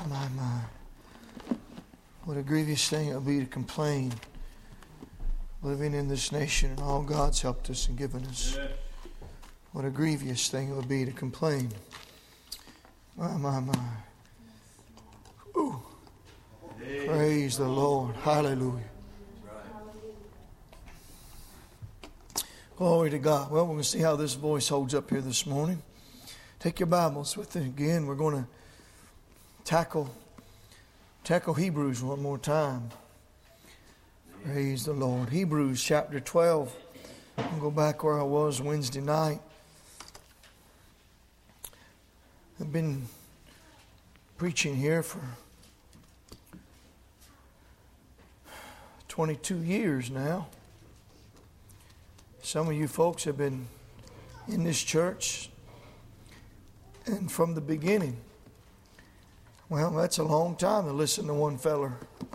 My. What a grievous thing it would be to complain living in this nation and all God's helped us and given us. What a grievous thing it would be to complain. My. Ooh. Praise the Lord. Hallelujah. Glory to God. Well, we're going to see how this voice holds up here this morning. Take your Bibles with you again. We're going to tackle Hebrews one more time. Praise the Lord. Hebrews chapter 12. I'll go back where I was Wednesday night. I've been preaching here for 22 years now. Some of you folks have been in this church and from the beginning. Well, that's a long time to listen to one feller.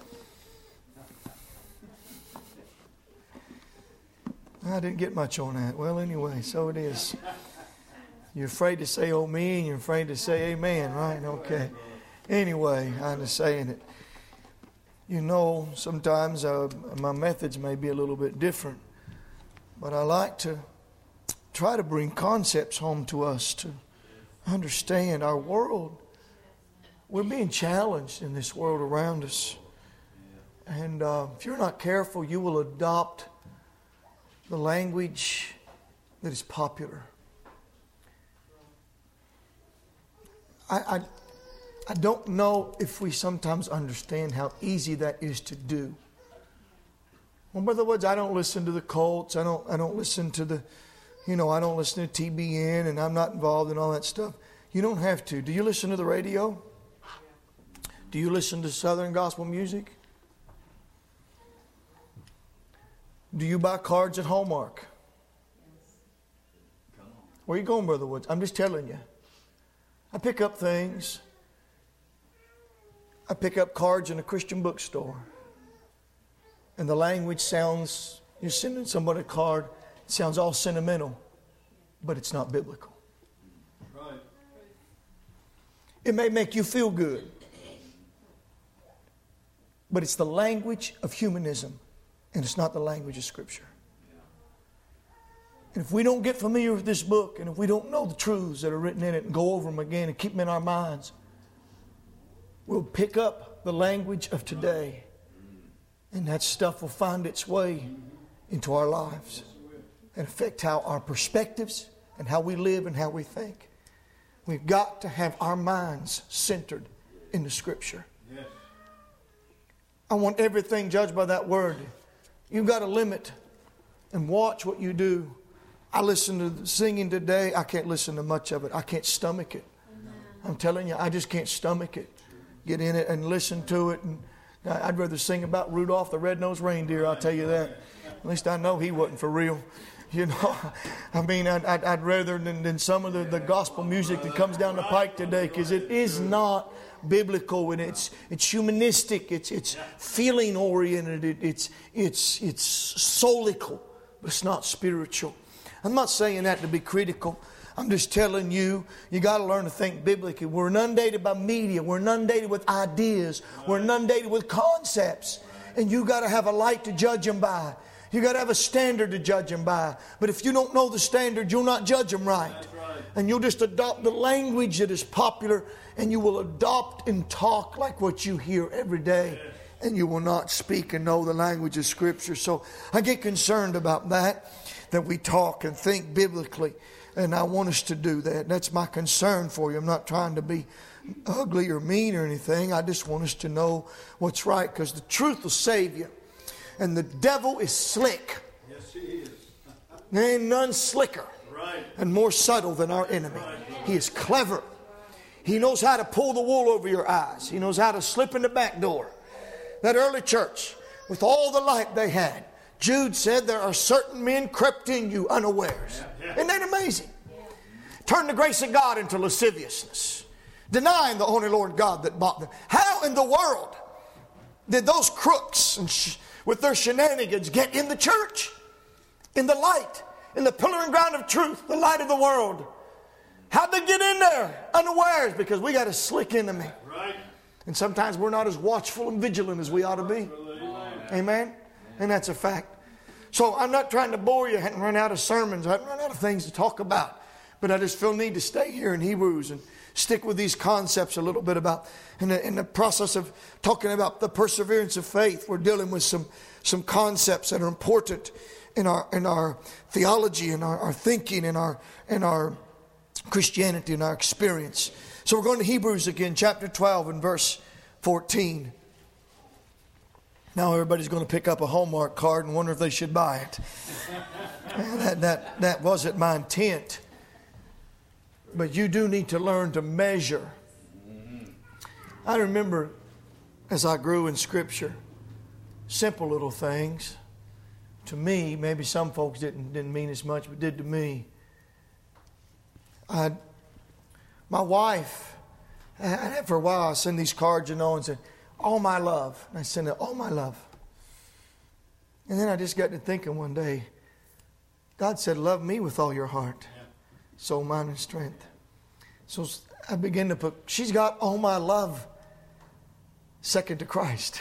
I didn't get much on that. Well, anyway, so it is. You're afraid to say, oh, me, and you're afraid to say amen, right? Okay. Anyway, I'm just saying it. You know, sometimes my methods may be a little bit different. But I like to try to bring concepts home to us to understand our world. We're being challenged in this world around us. And if you're not careful, you will adopt the language that is popular. I don't know if we sometimes understand how easy that is to do. Well, Brother Woods, I don't listen to the Colts. I don't listen to the, I don't listen to TBN, and I'm not involved in all that stuff. You don't have to. Do you listen to the radio? Do you listen to Southern gospel music? Do you buy cards at Hallmark? Where are you going, Brother Woods? I'm just telling you. I pick up things. I pick up cards in a Christian bookstore. And the language sounds, you're sending somebody a card, it sounds all sentimental, but it's not biblical. Right. It may make you feel good, but it's the language of humanism, and it's not the language of Scripture. And if we don't get familiar with this book, and if we don't know the truths that are written in it and go over them again and keep them in our minds, we'll pick up the language of today. And that stuff will find its way into our lives and affect how our perspectives and how we live and how we think. We've got to have our minds centered in the Scripture. Yes. I want everything judged by that Word. You've got to limit and watch what you do. I listen to the singing today. I can't listen to much of it. I can't stomach it. I'm telling you, I just can't stomach it. Get in it and listen to it, and I'd rather sing about Rudolph the Red-Nosed Reindeer, I'll tell you that. At least I know he wasn't for real. I mean, I'd rather than some of the gospel music that comes down the pike today, because it is not biblical, and it's humanistic, it's feeling oriented, it's soulical, but it's not spiritual. I'm not saying that to be critical. I'm just telling you, you got to learn to think biblically. We're inundated by media. We're inundated with ideas. We're inundated with concepts. And you got to have a light to judge them by. You got to have a standard to judge them by. But if you don't know the standard, you'll not judge them right. And you'll just adopt the language that is popular, and you will adopt and talk like what you hear every day. And you will not speak and know the language of Scripture. So I get concerned about that we talk and think biblically. And I want us to do that. That's my concern for you. I'm not trying to be ugly or mean or anything. I just want us to know what's right, because the truth will save you. And the devil is slick. Yes, he is. There ain't none slicker and more subtle than our enemy. He is clever. He knows how to pull the wool over your eyes. He knows how to slip in the back door. That early church, with all the light they had, Jude said there are certain men crept in you unawares. Isn't that amazing? Turn the grace of God into lasciviousness, denying the only Lord God that bought them. How in the world did those crooks with their shenanigans get in the church? In the light, in the pillar and ground of truth, the light of the world. How'd they get in there unawares? Because we got a slick enemy. Right. And sometimes we're not as watchful and vigilant as we ought to be. Amen? And that's a fact. So I'm not trying to bore you. I hadn't run out of sermons. I hadn't run out of things to talk about. But I just feel the need to stay here in Hebrews and stick with these concepts a little bit about. In the process of talking about the perseverance of faith, we're dealing with some concepts that are important in our theology, in our thinking, in our Christianity, in our experience. So we're going to Hebrews again, chapter 12 and verse 14. Now everybody's going to pick up a Hallmark card and wonder if they should buy it. That wasn't my intent. But you do need to learn to measure. I remember as I grew in Scripture, simple little things. To me, maybe some folks didn't mean as much, but did to me. My wife, for a while I send these cards, and said, all my love. And I send it, all my love. And then I just got to thinking one day, God said, love me with all your heart, soul, mind, and strength. So I began to put, she's got all my love, second to Christ.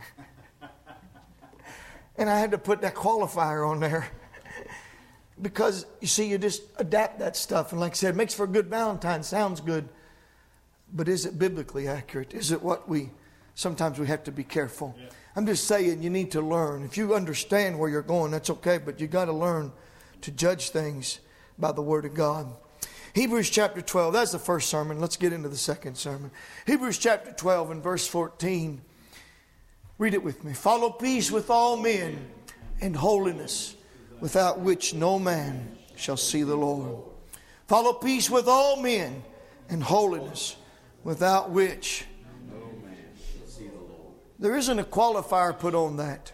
And I had to put that qualifier on there. Because, you see, you just adapt that stuff. And like I said, it makes for a good Valentine. Sounds good. But is it biblically accurate? Is it what sometimes we have to be careful. Yeah. I'm just saying you need to learn. If you understand where you're going, that's okay. But you got to learn to judge things by the Word of God. Hebrews chapter 12. That's the first sermon. Let's get into the second sermon. Hebrews chapter 12 and verse 14. Read it with me. Follow peace with all men and holiness, without which no man shall see the Lord. Follow peace with all men and holiness, without which no man shall see the Lord. There isn't a qualifier put on that.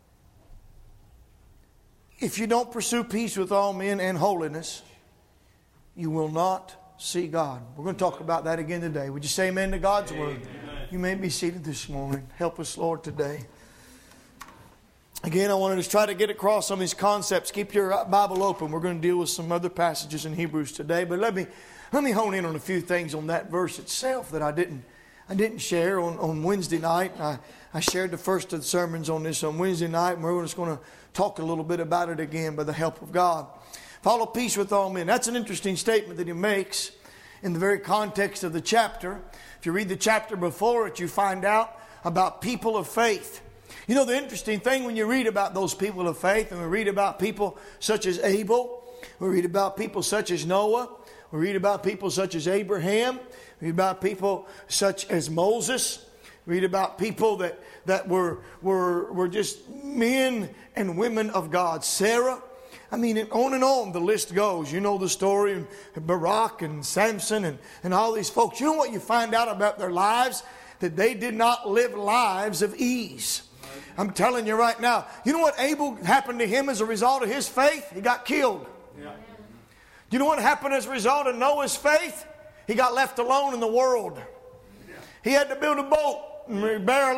If you don't pursue peace with all men and holiness, you will not see God. We're going to talk about that again today. Would you say amen to God's word? Amen. You may be seated this morning. Help us, Lord, today. Again, I wanted to try to get across some of these concepts. Keep your Bible open. We're going to deal with some other passages in Hebrews today. But let me hone in on a few things on that verse itself that I didn't share on Wednesday night. I shared the first of the sermons on this on Wednesday night, and we're just going to talk a little bit about it again by the help of God. Follow peace with all men. That's an interesting statement that he makes in the very context of the chapter. If you read the chapter before it, you find out about people of faith. You know, the interesting thing when you read about those people of faith, and we read about people such as Abel, we read about people such as Noah, we read about people such as Abraham, we read about people such as Moses, we read about people that were just men and women of God. Sarah, I mean, on and on the list goes. You know the story of Barak and Samson and all these folks. You know what you find out about their lives? That they did not live lives of ease. I'm telling you right now. You know what happened to him as a result of his faith? He got killed. Yeah. You know what happened as a result of Noah's faith? He got left alone in the world. Yeah. He had to build a boat and bear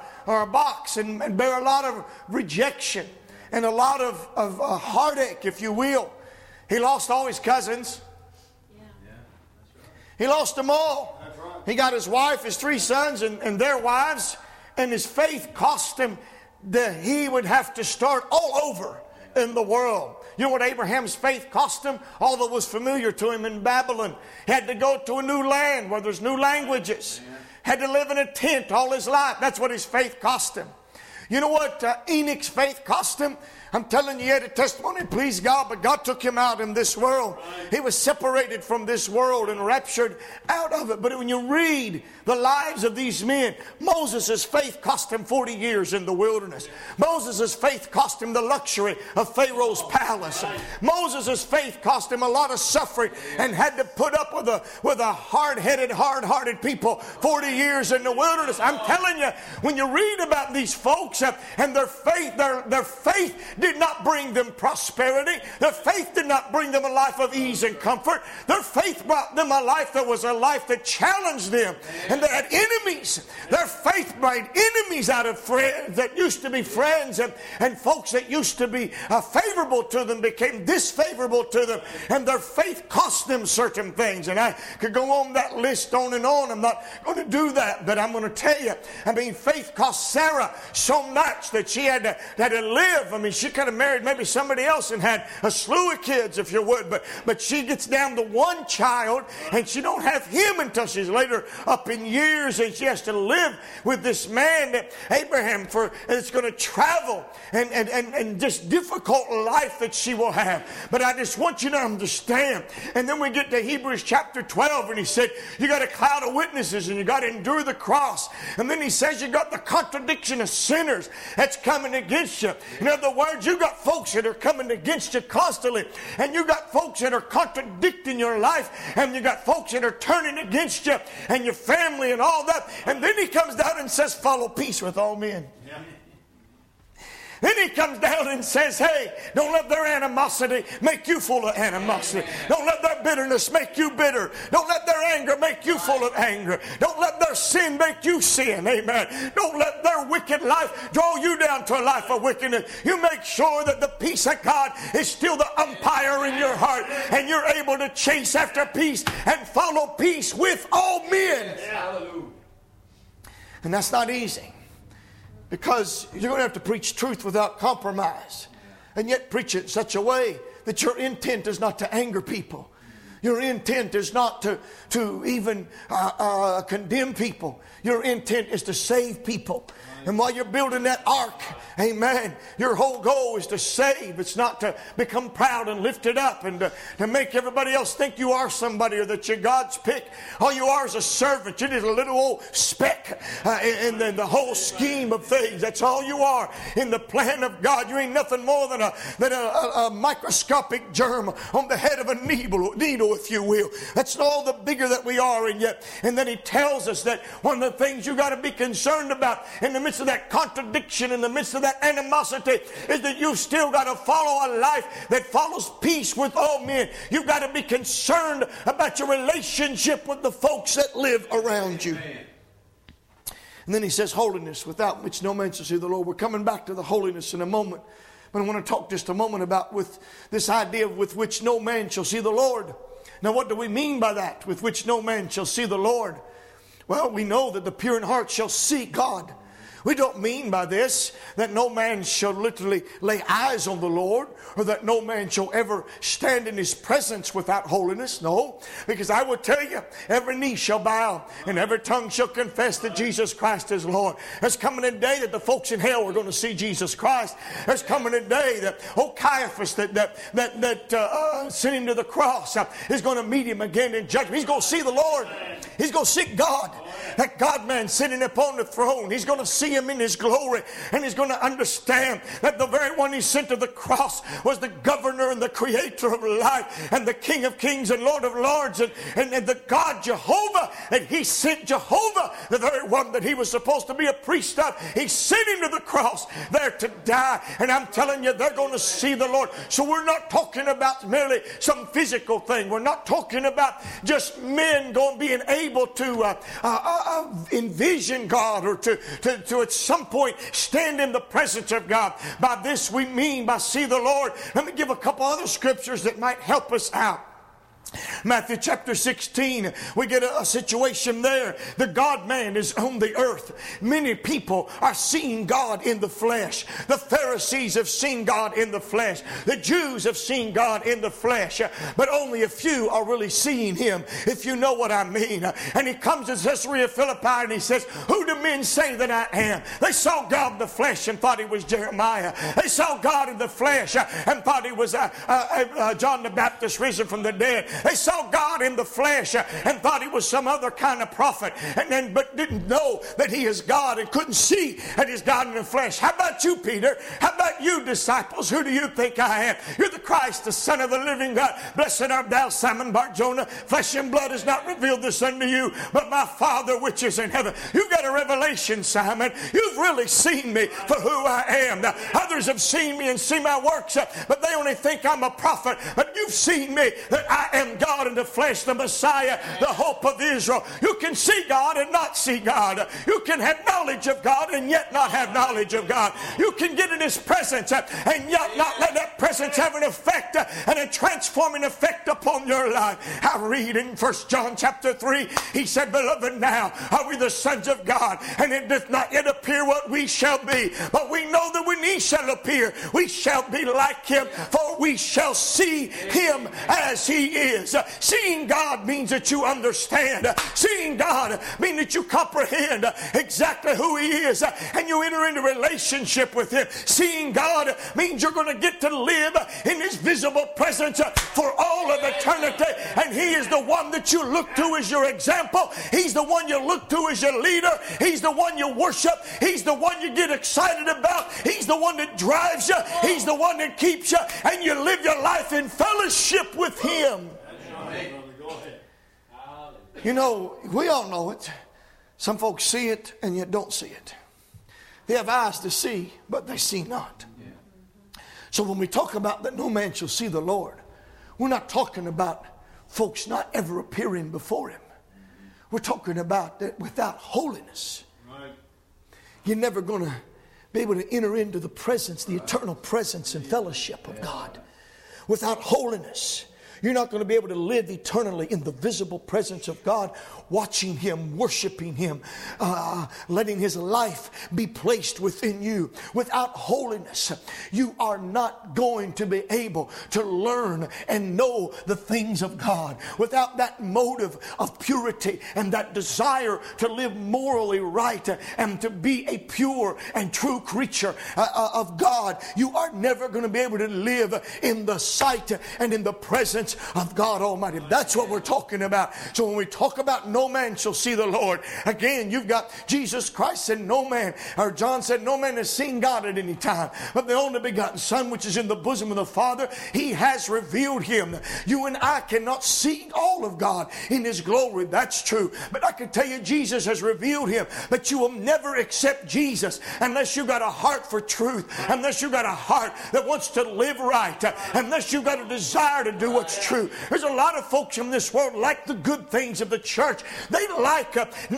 a box and bear a lot of rejection and a lot of heartache, if you will. He lost all his cousins. Yeah. Yeah, that's right. He lost them all. That's right. He got his wife, his 3 sons, and their wives. And his faith cost him that he would have to start all over in the world. You know what Abraham's faith cost him? All that was familiar to him in Babylon. He had to go to a new land where there's new languages. Had to live in a tent all his life. That's what his faith cost him. You know what Enoch's faith cost him? I'm telling you, he had a testimony, please God, but God took him out in this world. He was separated from this world and raptured out of it. But when you read the lives of these men, Moses' faith cost him 40 years in the wilderness. Moses' faith cost him the luxury of Pharaoh's palace. Moses' faith cost him a lot of suffering and had to put up with a hard-headed, hard-hearted people 40 years in the wilderness. I'm telling you, when you read about these folks, folks, and their faith did not bring them prosperity. Their faith did not bring them a life of ease and comfort. Their faith brought them a life that was a life that challenged them. And they had enemies. Their faith made enemies out of friends that used to be friends, and folks that used to be favorable to them became disfavorable to them. And their faith cost them certain things. And I could go on that list on and on. I'm not going to do that, but I'm going to tell you, I mean, faith cost Sarah so much that she had to live. I mean, she could have married maybe somebody else and had a slew of kids, if you would, but she gets down to one child, and she don't have him until she's later up in years, and she has to live with this man, Abraham, it's going to travel and just difficult life that she will have. But I just want you to understand. And then we get to Hebrews chapter 12, and he said, you got a cloud of witnesses, and you got to endure the cross. And then he says you got the contradiction of sinners that's coming against you. In other words, you got folks that are coming against you constantly, and you got folks that are contradicting your life, and you got folks that are turning against you and your family and all that. And then he comes down and says, follow peace with all men. Yeah. Then he comes down and says, hey, don't let their animosity make you full of animosity. Don't let their bitterness make you bitter. Don't let their anger make you full of anger. Don't let their sin make you sin. Amen. Don't let their wicked life draw you down to a life of wickedness. You make sure that the peace of God is still the umpire in your heart, and you're able to chase after peace and follow peace with all men. And that's not easy. Because you're going to have to preach truth without compromise. And yet preach it in such a way that your intent is not to anger people. Your intent is not to even condemn people. Your intent is to save people. And while you're building that ark, amen, your whole goal is to save. It's not to become proud and lifted up and to make everybody else think you are somebody or that you're God's pick. All you are is a servant. You're just a little old speck in the whole scheme of things. That's all you are in the plan of God. You ain't nothing more than a microscopic germ on the head of a needle, if you will. That's all the bigger that we are. And then he tells us that one of the things you got to be concerned about in the midst of that contradiction, in the midst of that animosity, is that you've still got to follow a life that follows peace with all men. You've got to be concerned about your relationship with the folks that live around you. And then he says, holiness, without which no man shall see the Lord. We're coming back to the holiness in a moment. But I want to talk just a moment about with this idea with which no man shall see the Lord. Now, what do we mean by that? With which no man shall see the Lord? Well, we know that the pure in heart shall see God. We don't mean by this that no man shall literally lay eyes on the Lord, or that no man shall ever stand in His presence without holiness. No, because I will tell you, every knee shall bow and every tongue shall confess that Jesus Christ is Lord. There's coming a day that the folks in hell are going to see Jesus Christ. There's coming a day that Caiaphas that sent him to the cross is going to meet him again in judgment. He's going to see the Lord. He's going to see God. That God-man sitting upon the throne. He's going to see Him in His glory. And he's going to understand that the very one He sent to the cross was the governor and the creator of life and the King of kings and Lord of lords and the God Jehovah. And He sent Jehovah, the very one that He was supposed to be a priest of. He sent Him to the cross there to die. And I'm telling you, they're going to see the Lord. So we're not talking about merely some physical thing. We're not talking about just men being able to envision God or to at some point stand in the presence of God. By this we mean by see the Lord. Let me give a couple other scriptures that might help us out. Matthew chapter 16, we get a situation there. The God-man is on the earth. Many people are seeing God in the flesh. The Pharisees have seen God in the flesh. The Jews have seen God in the flesh. But only a few are really seeing Him, if you know what I mean. And He comes to Caesarea Philippi and He says, who do men say that I am? They saw God in the flesh and thought He was Jeremiah. They saw God in the flesh and thought He was John the Baptist risen from the dead. They saw God in the flesh and thought he was some other kind of prophet, but didn't know that he is God and couldn't see that he's God in the flesh. How about you, Peter? How about you, disciples? Who do you think I am? You're the Christ, the Son of the living God. Blessed art thou, Simon Bar-Jonah. Flesh and blood has not revealed this unto you, but my Father which is in heaven. You've got a revelation, Simon. You've really seen me for who I am. Now, others have seen me and see my works, but they only think I'm a prophet. But you've seen me, that I am God in the flesh, the Messiah, the hope of Israel. You can see God and not see God. You can have knowledge of God and yet not have knowledge of God. You can get in his presence and yet not let that presence have an effect and a transforming effect upon your life. I read in 1 John chapter 3, he said, Beloved, now are we the sons of God, and it doth not yet appear what we shall be. But we know that when he shall appear, we shall be like him, for we shall see him as he is. Seeing God means that you understand. Seeing God means that you comprehend exactly who he is, and you enter into relationship with him. Seeing God means you're going to get to live in his visible presence for all of eternity, and he is the one that you look to as your example. He's the one you look to as your leader. He's the one you worship. He's the one you get excited about. He's the one that drives you. He's the one that keeps you, and you live your life in fellowship with him. You know, we all know it. Some folks see it and yet don't see it. They have eyes to see, but they see not. So when we talk about that no man shall see the Lord, we're not talking about folks not ever appearing before him. We're talking about that without holiness, you're never going to be able to enter into the presence, the eternal presence and fellowship of God. Without holiness, you're not going to be able to live eternally in the visible presence of God, watching him, worshiping him, letting his life be placed within you. Without holiness, you are not going to be able to learn and know the things of God. Without that motive of purity and that desire to live morally right and to be a pure and true creature of God, you are never going to be able to live in the sight and in the presence of God Almighty. That's what we're talking about. So when we talk about no man shall see the Lord, again, you've got Jesus Christ said no man, or John said no man has seen God at any time, but the only begotten Son which is in the bosom of the Father, he has revealed him. You and I cannot see all of God in his glory. That's true. But I can tell you Jesus has revealed him. But you will never accept Jesus unless you've got a heart for truth, unless you've got a heart that wants to live right, unless you've got a desire to do what's true. There's a lot of folks in this world like the good things of the church. They like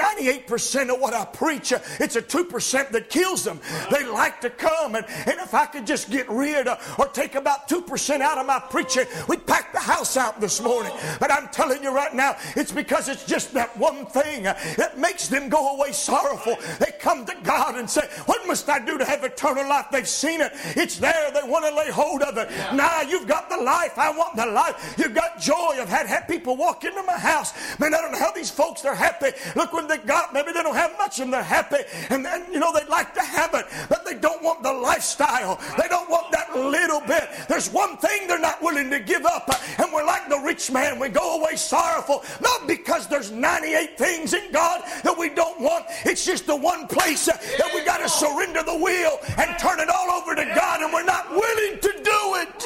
98% of what I preach. It's a 2% that kills them. They like to come, and if I could just get rid or take about 2% out of my preaching, we'd pack the house out this morning. But I'm telling you right now, it's because it's just that one thing that makes them go away sorrowful. They come to God and say, what must I do to have eternal life? They've seen it. It's there. They want to lay hold of it. Now you've got the life. I want the life. You've got joy. I've had people walk into my house. Man, I don't know how these folks, they're happy. Look what they got. Maybe they don't have much and they're happy. And then, they'd like to have it, but they don't want the lifestyle. They don't want that little bit. There's one thing they're not willing to give up. And we're like the rich man. We go away sorrowful, not because there's 98 things in God that we don't want. It's just the one place that we got to surrender the wheel and turn it all over to God, and we're not willing to do it.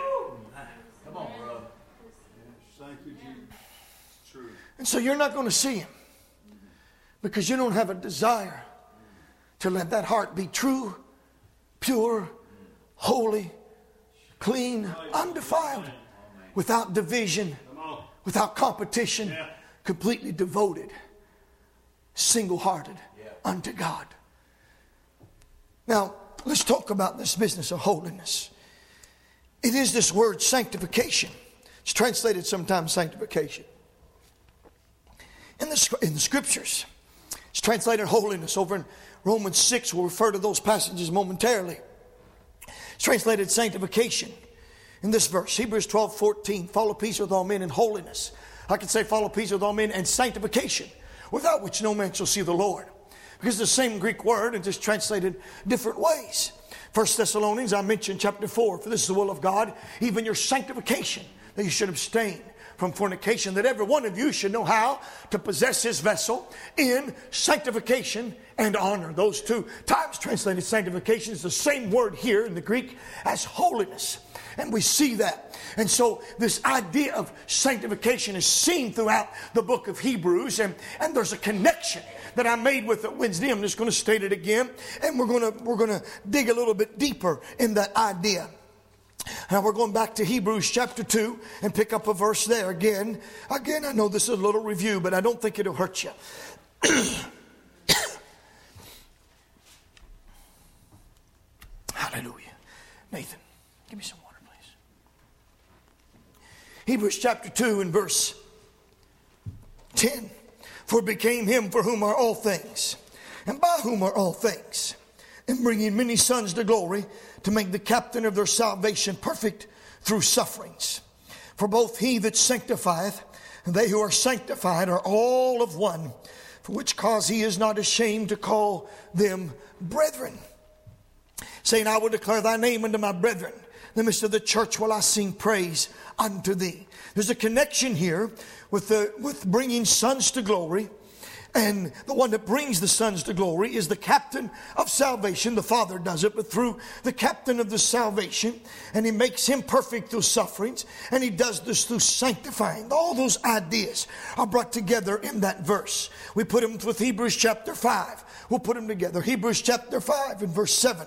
Come on, brother. Thank you, Jesus. And so you're not going to see him because you don't have a desire to let that heart be true, pure, holy, clean, undefiled, without division, without competition, completely devoted, single-hearted unto God. Now, let's talk about this business of holiness. It is this word sanctification. It's translated sometimes sanctification. In the scriptures, it's translated holiness. Over in Romans 6, we'll refer to those passages momentarily. It's translated sanctification in this verse. Hebrews 12:14, follow peace with all men in holiness. I could say follow peace with all men and sanctification, without which no man shall see the Lord. Because it's the same Greek word and just translated different ways. 1 Thessalonians, I mentioned chapter 4, for this is the will of God, even your sanctification, that you should abstain from fornication, that every one of you should know how to possess his vessel in sanctification and honor. Those two times translated sanctification is the same word here in the Greek as holiness. And we see that. And so this idea of sanctification is seen throughout the book of Hebrews. And there's a connection that I made with it Wednesday. I'm just going to state it again. And we're going to dig a little bit deeper in that idea. Now we're going back to Hebrews chapter 2 and pick up a verse there again. Again, I know this is a little review, but I don't think it'll hurt you. Hallelujah. Nathan, give me some water, please. Hebrews chapter 2 and verse 10. For it became him for whom are all things, and by whom are all things, and bringing many sons to glory, to make the captain of their salvation perfect through sufferings. For both he that sanctifieth and they who are sanctified are all of one, for which cause he is not ashamed to call them brethren, saying, I will declare thy name unto my brethren. In the midst of the church will I sing praise unto thee. There's a connection here with bringing sons to glory. And the one that brings the sons to glory is the captain of salvation. The Father does it, but through the captain of the salvation. And he makes him perfect through sufferings. And he does this through sanctifying. All those ideas are brought together in that verse. We put them with Hebrews chapter 5. We'll put them together. Hebrews chapter 5 and verse 7.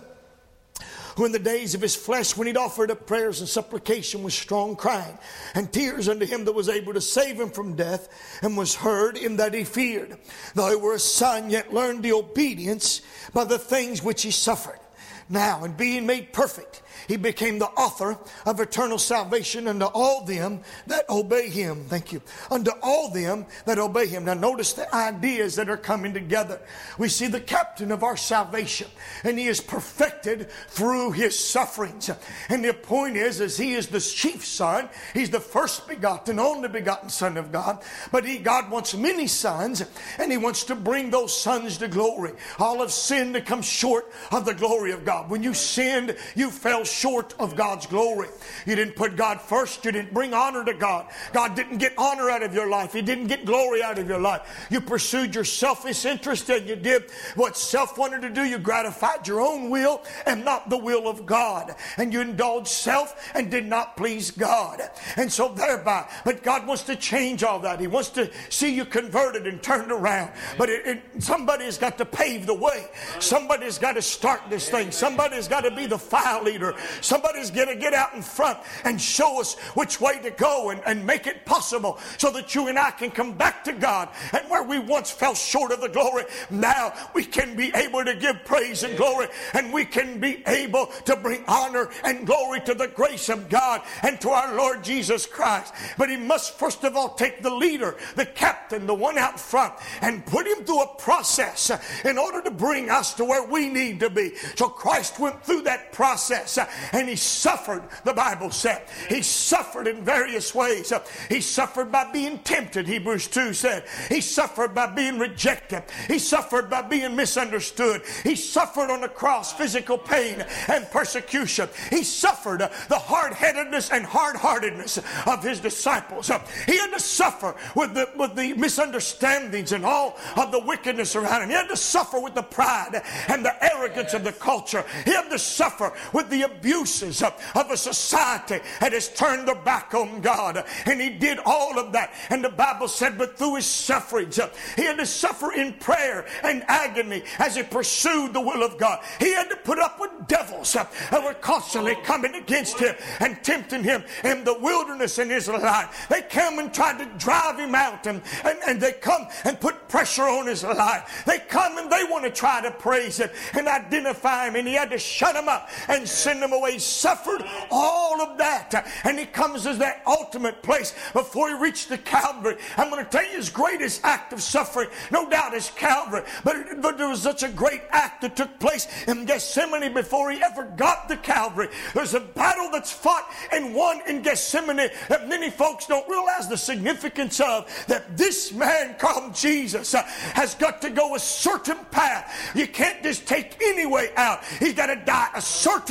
Who in the days of his flesh, when he'd offered up prayers and supplication with strong crying and tears unto him that was able to save him from death, and was heard in that he feared. Though he were a son, yet learned the obedience by the things which he suffered. Now, in being made perfect, he became the author of eternal salvation unto all them that obey him. Thank you. Unto all them that obey him. Now notice the ideas that are coming together. We see the captain of our salvation, and he is perfected through his sufferings. And the point is he is the chief son. He's the first begotten, only begotten Son of God. But God wants many sons, and he wants to bring those sons to glory. All have sinned to come short of the glory of God. When you sinned, you fell short of God's glory. You didn't put God first. You didn't bring honor to God. God didn't get honor out of your life. He didn't get glory out of your life. You pursued your selfish interest, and you did what self wanted to do. You gratified your own will and not the will of God. And you indulged self and did not please God. And so thereby, but God wants to change all that. He wants to see you converted and turned around. But somebody's got to pave the way. Somebody's got to start this thing. Somebody's got to be the file leader. Somebody's going to get out in front and show us which way to go and make it possible so that you and I can come back to God. And where we once fell short of the glory, now we can be able to give praise and glory, and we can be able to bring honor and glory to the grace of God and to our Lord Jesus Christ. But he must first of all take the leader, the captain, the one out front, and put him through a process in order to bring us to where we need to be. So Christ went through that process, and he suffered, the Bible said. He suffered in various ways. He suffered by being tempted, Hebrews 2 said. He suffered by being rejected. He suffered by being misunderstood. He suffered on the cross physical pain and persecution. He suffered the hard-headedness and hard-heartedness of his disciples. He had to suffer with the misunderstandings and all of the wickedness around him. He had to suffer with the pride and the arrogance of the culture. He had to suffer with the abuses of a society that has turned their back on God. And he did all of that. And the Bible said, but through his sufferings, he had to suffer in prayer and agony as he pursued the will of God. He had to put up with devils that were constantly coming against him and tempting him in the wilderness in his life. They came and tried to drive him out, and they come and put pressure on his life. They come and they want to try to praise him and identify him, and he had to shut them up and send them away. He suffered all of that, and he comes as that ultimate place before he reached the Calvary. I'm going to tell you his greatest act of suffering, no doubt, is Calvary, but there was such a great act that took place in Gethsemane before he ever got to Calvary. There's a battle that's fought and won in Gethsemane that many folks don't realize the significance of, that this man called Jesus has got to go a certain path. You can't just take any way out. He's got to die a certain way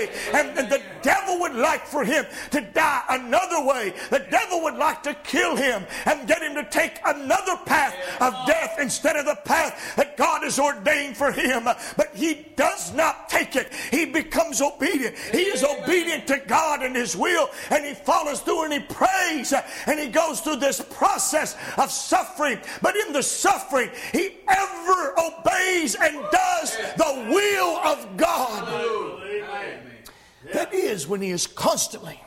way, and the devil would like for him to die another way. The devil would like to kill him and get him to take another path of death instead of the path that God has ordained for him. But he does not take it. He becomes obedient. He is obedient to God and his will, and he follows through and he prays, and he goes through this process of suffering. But in the suffering, he ever obeys and does the will of God. That is when he is constantly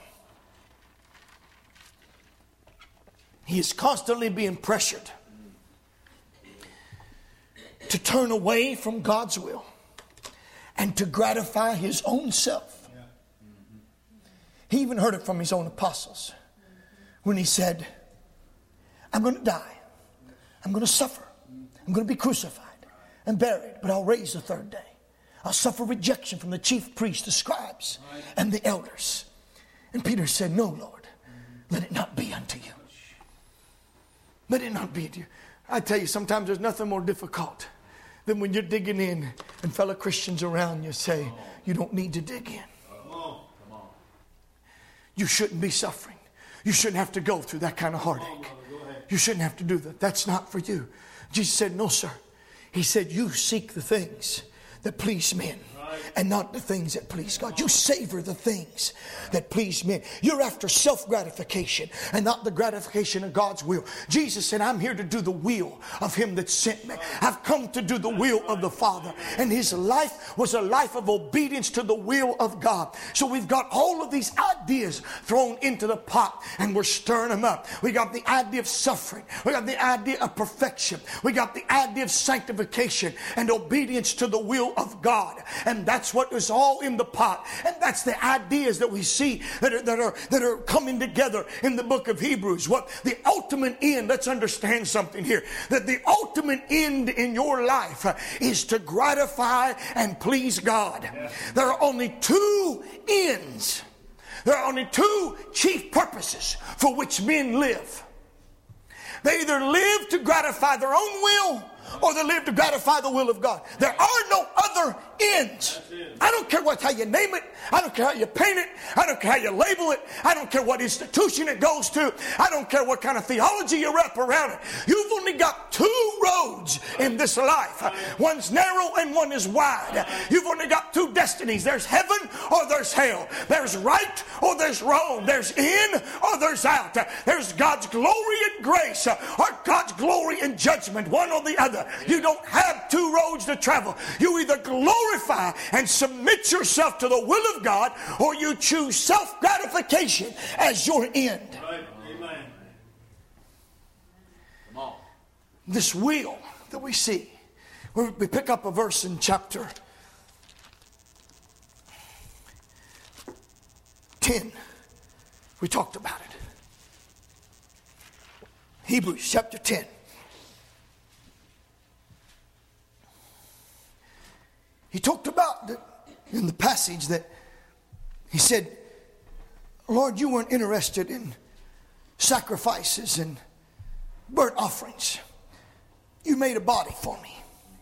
being pressured to turn away from God's will and to gratify his own self. He even heard it from his own apostles when he said, I'm going to die. I'm going to suffer. I'm going to be crucified and buried, but I'll raise the third day. I'll suffer rejection from the chief priests, the scribes, and the elders. And Peter said, no, Lord, let it not be unto you. Let it not be unto you. I tell you, sometimes there's nothing more difficult than when you're digging in and fellow Christians around you say, you don't need to dig in. You shouldn't be suffering. You shouldn't have to go through that kind of heartache. You shouldn't have to do that. That's not for you. Jesus said, no, sir. He said, you seek the things that please men and not the things that please God. You savor the things that please men. You're after self-gratification and not the gratification of God's will. Jesus said, I'm here to do the will of him that sent me. I've come to do the will of the Father. And his life was a life of obedience to the will of God. So we've got all of these ideas thrown into the pot and we're stirring them up. We got the idea of suffering. We got the idea of perfection. We got the idea of sanctification and obedience to the will of God. And that's what is all in the pot. And that's the ideas that we see that are coming together in the book of Hebrews. What the ultimate end, let's understand something here. That the ultimate end in your life is to gratify and please God. There are only two ends. There are only two chief purposes for which men live. They either live to gratify their own will or they live to gratify the will of God. There are no other ends. I don't care how you name it. I don't care how you paint it. I don't care how you label it. I don't care what institution it goes to. I don't care what kind of theology you wrap around it. You've only got two roads in this life. One's narrow and one is wide. You've only got two destinies. There's heaven or there's hell. There's right or there's wrong. There's in or there's out. There's God's glory and grace or God's glory and judgment, one or the other. You don't have two roads to travel. You either glorify and submit yourself to the will of God, or you choose self-gratification as your end. Right. Amen. Come on. This will that we see, we pick up a verse in chapter 10. We talked about it. Hebrews chapter 10. He talked about in the passage that he said, Lord, you weren't interested in sacrifices and burnt offerings. You made a body for me.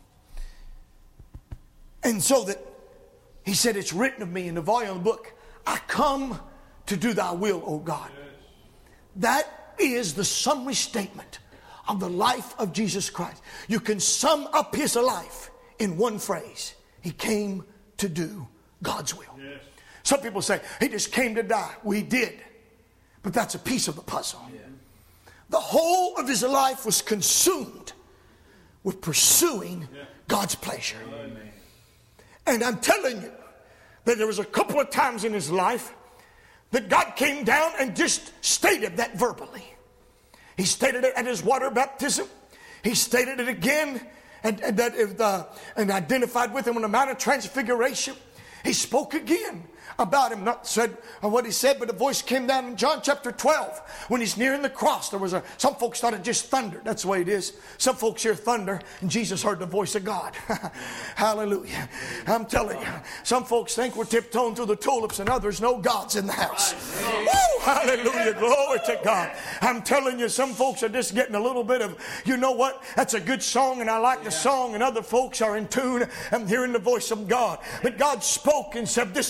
And so that he said, it's written of me in the volume of the book, I come to do thy will, O God. Yes. That is the summary statement of the life of Jesus Christ. You can sum up his life in one phrase. He came to do God's will. Yes. Some people say, he just came to die. We did. But that's a piece of the puzzle. Yeah. The whole of his life was consumed with pursuing God's pleasure. Amen. And I'm telling you that there was a couple of times in his life that God came down and just stated that verbally. He stated it at his water baptism. He stated it again and identified with him on the Mount of Transfiguration. He spoke again about him, not said what he said, but a voice came down in John chapter 12 when he's nearing the cross. Some folks thought it just thundered. That's the way it is. Some folks hear thunder and Jesus heard the voice of God. Hallelujah. I'm telling you, some folks think we're tiptoeing through the tulips and others know God's in the house. Woo! Hallelujah. Glory to God. I'm telling you, some folks are just getting a little bit of, you know what? That's a good song and I like the song, and other folks are in tune and hearing the voice of God. But God spoke and said, this is my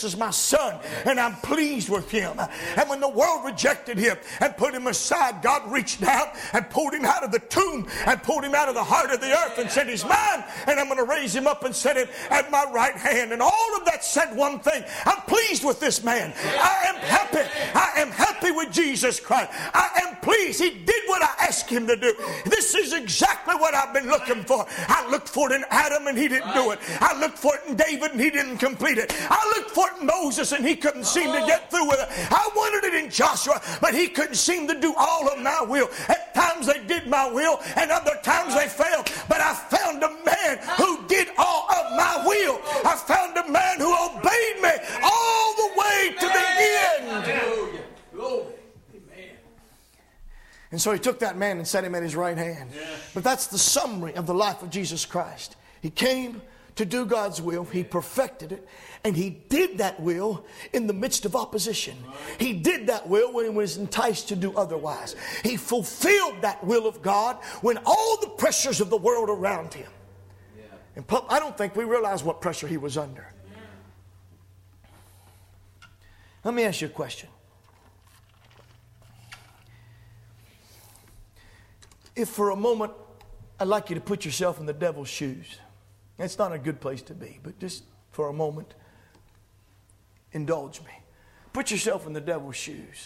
son, and I'm pleased with him. And when the world rejected him and put him aside, God reached down and pulled him out of the tomb and pulled him out of the heart of the earth and said, he's mine, and I'm going to raise him up and set him at my right hand. And all of that said one thing: I'm pleased with this man. I am happy. I am happy with Jesus Christ. I am pleased. He did what I asked him to do. This is exactly what I've been looking for. I looked for it in Adam and he didn't do it. I looked for it in David and he didn't complete it. I looked for it in Moses and he couldn't seem to get through with it. I wanted it in Joshua, but he couldn't seem to do all of my will. At times they did my will and other times they failed. But I found a man who did all of my will. I found a man who obeyed me all the way to the end. Glory. And so he took that man and set him at his right hand. But that's the summary of the life of Jesus Christ. He came to do God's will. He perfected it. And he did that will in the midst of opposition. He did that will when he was enticed to do otherwise. He fulfilled that will of God when all the pressures of the world around him. And I don't think we realize what pressure he was under. Let me ask you a question. If for a moment, I'd like you to put yourself in the devil's shoes. It's not a good place to be, but just for a moment, indulge me. Put yourself in the devil's shoes.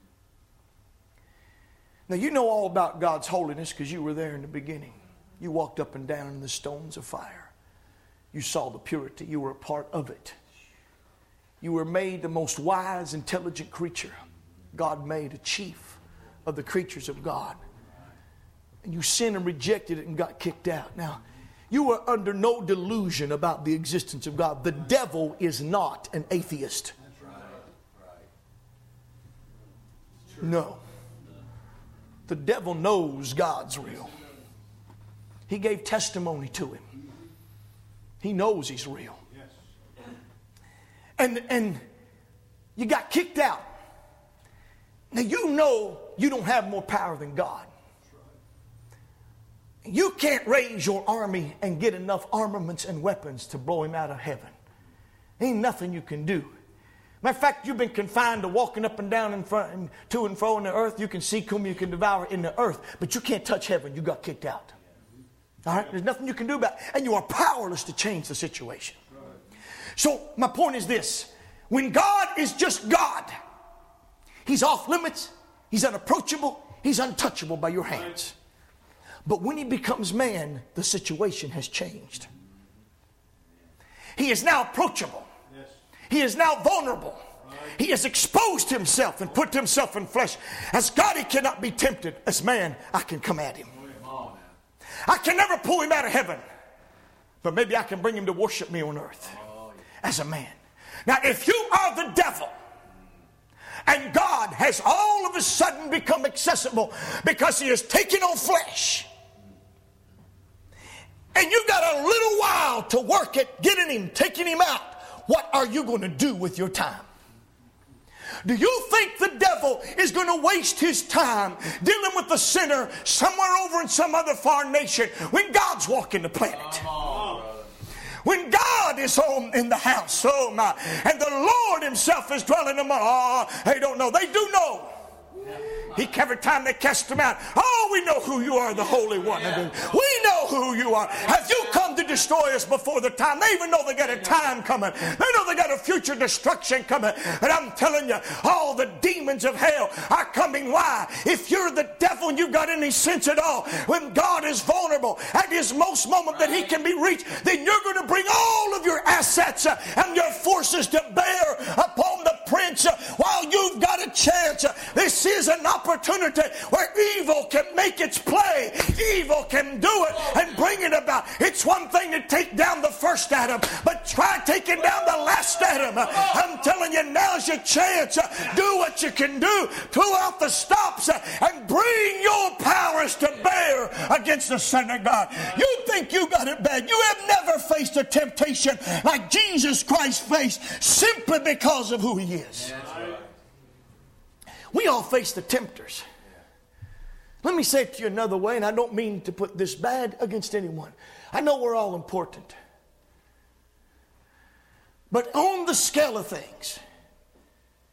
Now, you know all about God's holiness because you were there in the beginning. You walked up and down in the stones of fire. You saw the purity. You were a part of it. You were made the most wise, intelligent creature. God made a chief of the creatures of God. And you sinned and rejected it and got kicked out. Now, you were under no delusion about the existence of God. The devil is not an atheist. No. The devil knows God's real. He gave testimony to him. He knows he's real. And you got kicked out. Now you know you don't have more power than God. You can't raise your army and get enough armaments and weapons to blow him out of heaven. Ain't nothing you can do. Matter of fact, you've been confined to walking up and down in front and to and fro in the earth. You can seek whom you can devour in the earth, but you can't touch heaven. You got kicked out. All right? There's nothing you can do about it, and you are powerless to change the situation. So my point is this. When God is just God, he's off limits, he's unapproachable, he's untouchable by your hands. But when he becomes man, the situation has changed. He is now approachable. He is now vulnerable. He has exposed himself and put himself in flesh. As God, he cannot be tempted. As man, I can come at him. I can never pull him out of heaven. But maybe I can bring him to worship me on earth as a man. Now, if you are the devil, and God has all of a sudden become accessible because he has taken on flesh, and you got a little while to work at getting him, taking him out, what are you going to do with your time? Do you think the devil is going to waste his time dealing with the sinner somewhere over in some other far nation when God's walking the planet? When God is home in the house, oh my, and the Lord himself is dwelling among, they don't know. They do know. Every time they cast them out, we know who you are, the Holy One. We know who you are. Have you come to destroy us before the time? They even know they got a time coming. They know they got a future destruction coming. And I'm telling you, all the demons of hell are coming. Why? If you're the devil and you've got any sense at all, when God is vulnerable at his most moment that he can be reached, then you're going to bring all of your assets and your forces to bear upon the prince while you've got a chance. This is an opportunity where evil can make its play. Evil can do it and bring it about. It's one thing to take down the first Adam, but try taking down the last Adam. I'm telling you, now's your chance. Do what you can do. Pull out the stops and bring your powers to bear against the Son of God. You think you got it bad. You have never faced a temptation like Jesus Christ faced simply because of who he is. We all face the tempters. Let me say it to you another way, and I don't mean to put this bad against anyone. I know we're all important. But on the scale of things,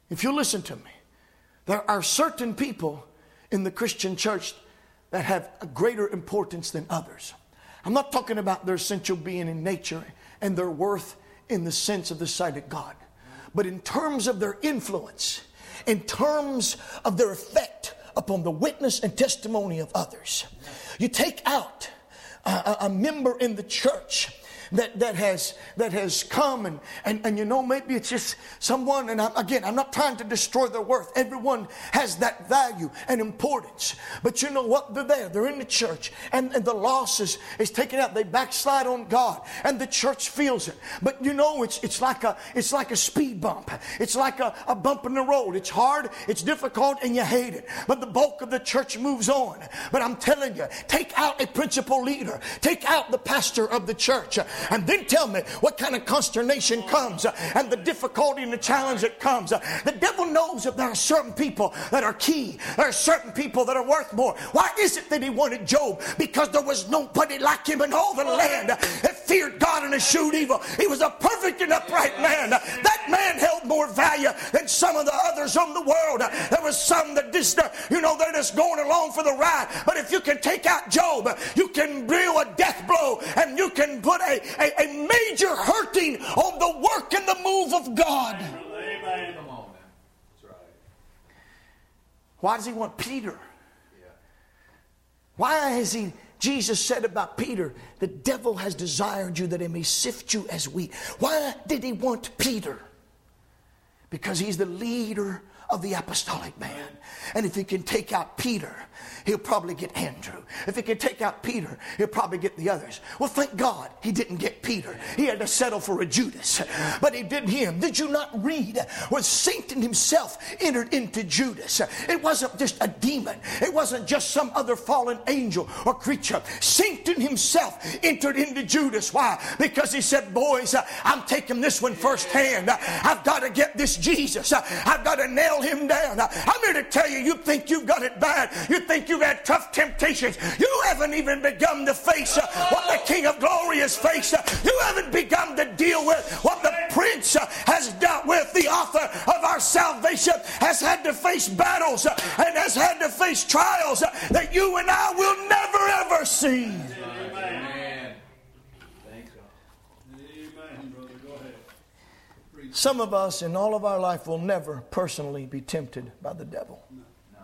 If you listen to me, there are certain people in the Christian church that have a greater importance than others. I'm not talking about their essential being in nature and their worth in the sense of the sight of God, but in terms of their influence, in terms of their effect upon the witness and testimony of others. You take out a member in the church that has come and you know, maybe it's just someone, and I'm not trying to destroy their worth. Everyone has that value and importance. But you know what? They're in the church, and the loss is taken out. They backslide on God, and the church feels it. But you know, it's like a speed bump. It's like a bump in the road. It's hard, it's difficult, and you hate it. But the bulk of the church moves on. But I'm telling you, take out a principal leader, take out the pastor of the church, and then tell me what kind of consternation comes and the difficulty and the challenge that comes. The devil knows that there are certain people that are key. There are certain people that are worth more. Why is it that he wanted Job? Because there was nobody like him in all the land that feared God and eschewed evil. He was a perfect and upright man. That man held more value than some of the others on the world. There was some that just, they're just going along for the ride. But if you can take out Job, you can deal a death blow, and you can put a major hurting on the work and the move of God. Amen. Come on, man. That's right. Why does he want Peter? Why has Jesus said about Peter, the devil has desired you that he may sift you as wheat. Why did he want Peter? Because he's the leader of the apostolic man. And if he can take out Peter, he'll probably get Andrew. If he can take out Peter, he'll probably get the others. Well, thank God he didn't get Peter. He had to settle for a Judas. But he did him. Did you not read when Satan himself entered into Judas? It wasn't just a demon. It wasn't just some other fallen angel or creature. Satan himself entered into Judas. Why? Because he said, boys, I'm taking this one firsthand. I've got to get this Jesus. I've got to nail him down. I'm here to tell you, you think you've got it bad. You think you've had tough temptations. You haven't even begun to face what the King of Glory has faced. You haven't begun to deal with what the Prince has dealt with. The author of our salvation has had to face battles and has had to face trials that you and I will never ever see. Amen. Thanks God. Amen, brother. Go ahead. Some of us in all of our life will never personally be tempted by the devil. No.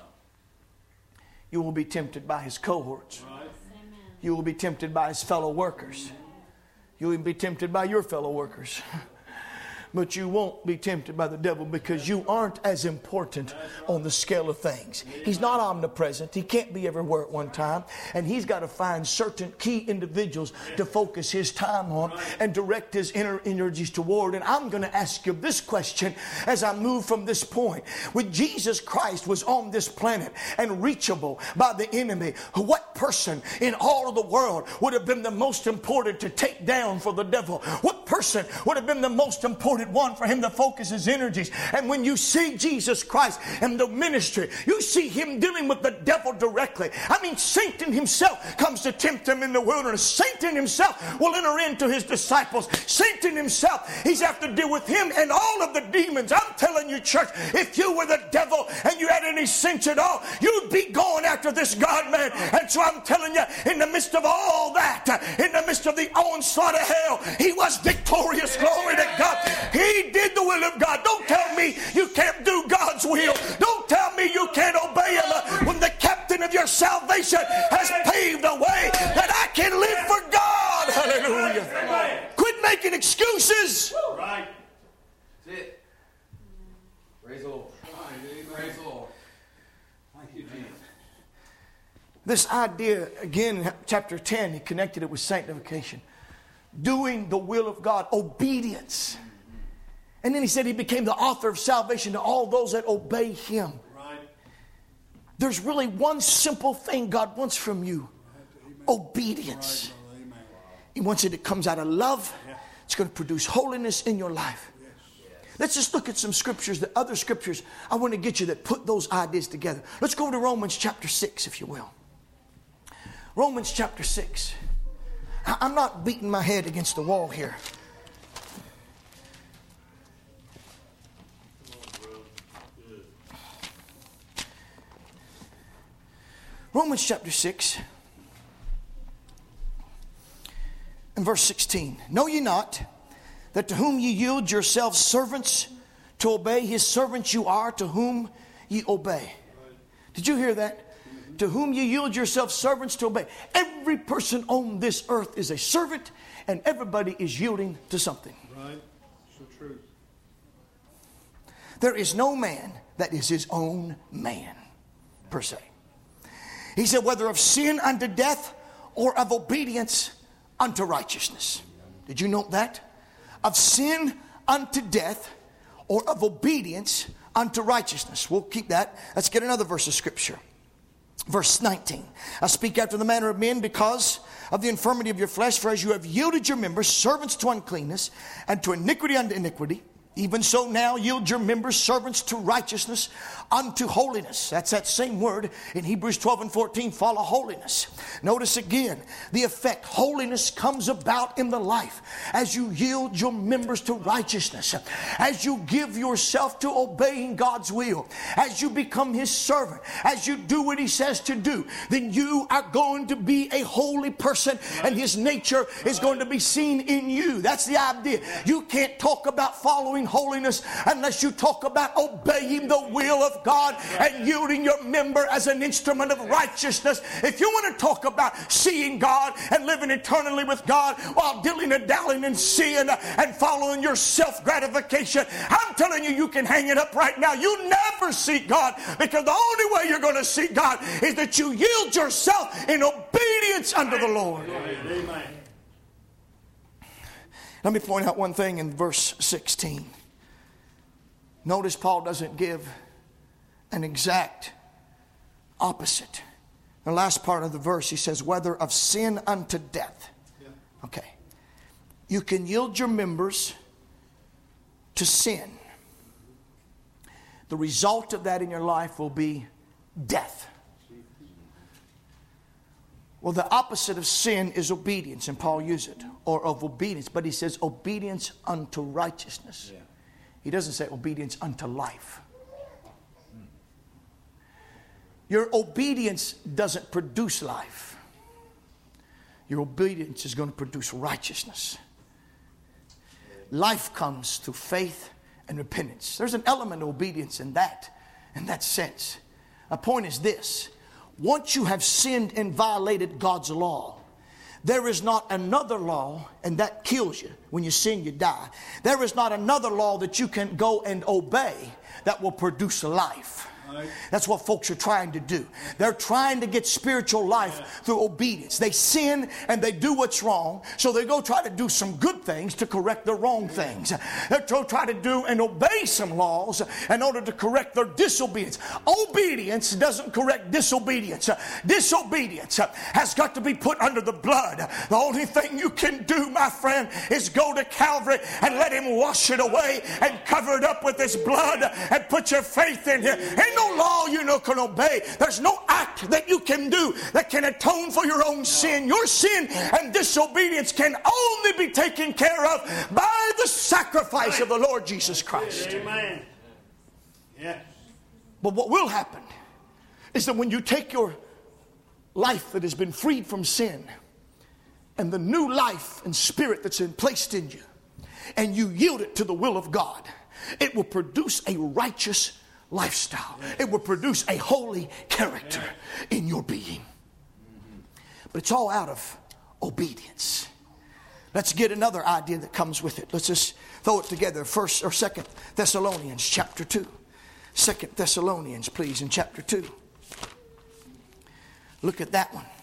You will be tempted by his cohorts. Right. You will be tempted by his fellow workers. You will be tempted by your fellow workers. But you won't be tempted by the devil because you aren't as important on the scale of things. He's not omnipresent. He can't be everywhere at one time. And he's got to find certain key individuals to focus his time on and direct his inner energies toward. And I'm going to ask you this question as I move from this point. When Jesus Christ was on this planet and reachable by the enemy, what person in all of the world would have been the most important to take down for the devil? What person would have been the most important one for him to focus his energies? And when you see Jesus Christ and the ministry, you see him dealing with the devil directly. I mean, Satan himself comes to tempt him in the wilderness. Satan himself will enter into his disciples. Satan himself, he's have to deal with him and all of the demons. I'm telling you, church, if you were the devil and you had any sense at all, you'd be going after this God man. And so I'm telling you, in the midst of all that, in the midst of the onslaught of hell, he was victorious. Glory to God. He did the will of God. Don't tell me you can't do God's will. Don't tell me you can't obey him when the captain of your salvation has paved a way that I can live for God. Hallelujah. Quit making excuses. Right. That's it. Praise the Lord. Praise the Lord. Thank you, Jesus. This idea, again, in chapter 10, he connected it with sanctification. Doing the will of God. Obedience. And then he said he became the author of salvation to all those that obey him. Right. There's really one simple thing God wants from you. Obedience. Right, amen. He wants it that comes out of love. It's going to produce holiness in your life. Let's just look at some scriptures, the other scriptures I want to get you that put those ideas together. Let's go to Romans chapter 6, if you will. Romans chapter 6. I'm not beating my head against the wall here. Romans chapter 6 and verse 16. Know ye not that to whom ye yield yourselves servants to obey, his servants you are to whom ye obey. Did you hear that? To whom ye yield yourselves servants to obey. Every person on this earth is a servant, and everybody is yielding to something. Right. So true. There is no man that is his own man, per se. He said, whether of sin unto death or of obedience unto righteousness. Did you note that? Of sin unto death or of obedience unto righteousness. We'll keep that. Let's get another verse of Scripture. Verse 19. I speak after the manner of men because of the infirmity of your flesh, for as you have yielded your members servants to uncleanness and to iniquity unto iniquity, even so now yield your members servants to righteousness unto holiness. That's that same word in Hebrews 12 and 14. Follow holiness. Notice again the effect holiness comes about in the life as you yield your members to righteousness, as you give yourself to obeying God's will, as you become His servant, as you do what He says to do. Then you are going to be a holy person, and His nature is going to be seen in you. That's the idea. You can't talk about following holiness unless you talk about obeying the will of God and yielding your member as an instrument of righteousness. If you want to talk about seeing God and living eternally with God while dilling and dallying in sin and following your self-gratification, I'm telling you, you can hang it up right now. You never see God, because the only way you're going to see God is that you yield yourself in obedience unto the Lord. Amen. Let me point out one thing in verse 16. Notice Paul doesn't give an exact opposite. The last part of the verse, he says, whether of sin unto death. Okay. You can yield your members to sin. The result of that in your life will be death. Well, the opposite of sin is obedience, and Paul uses it, or of obedience. But he says obedience unto righteousness. Yeah. He doesn't say obedience unto life. Your obedience doesn't produce life. Your obedience is going to produce righteousness. Life comes through faith and repentance. There's an element of obedience in that sense. The point is this. Once you have sinned and violated God's law, there is not another law, and that kills you. When you sin, you die. There is not another law that you can go and obey that will produce life. That's what folks are trying to do. They're trying to get spiritual life through obedience. They sin and they do what's wrong, so they go try to do some good things to correct the wrong things. They try to do and obey some laws in order to correct their disobedience. Obedience doesn't correct disobedience. Disobedience has got to be put under the blood. The only thing you can do, my friend, is go to Calvary and let Him wash it away and cover it up with His blood and put your faith in Him. Ain't no law you can obey. There's no act that you can do that can atone for your own sin. Your sin and disobedience can only be taken care of by the sacrifice of the Lord Jesus Christ. Amen. Yes. But what will happen is that when you take your life that has been freed from sin and the new life and spirit that's been placed in you, and you yield it to the will of God, it will produce a righteous lifestyle. It will produce a holy character in your being. But it's all out of obedience. Let's get another idea that comes with it. Let's just throw it together. 1st or 2nd Thessalonians chapter 2. 2nd Thessalonians, please, in chapter 2. Look at that one.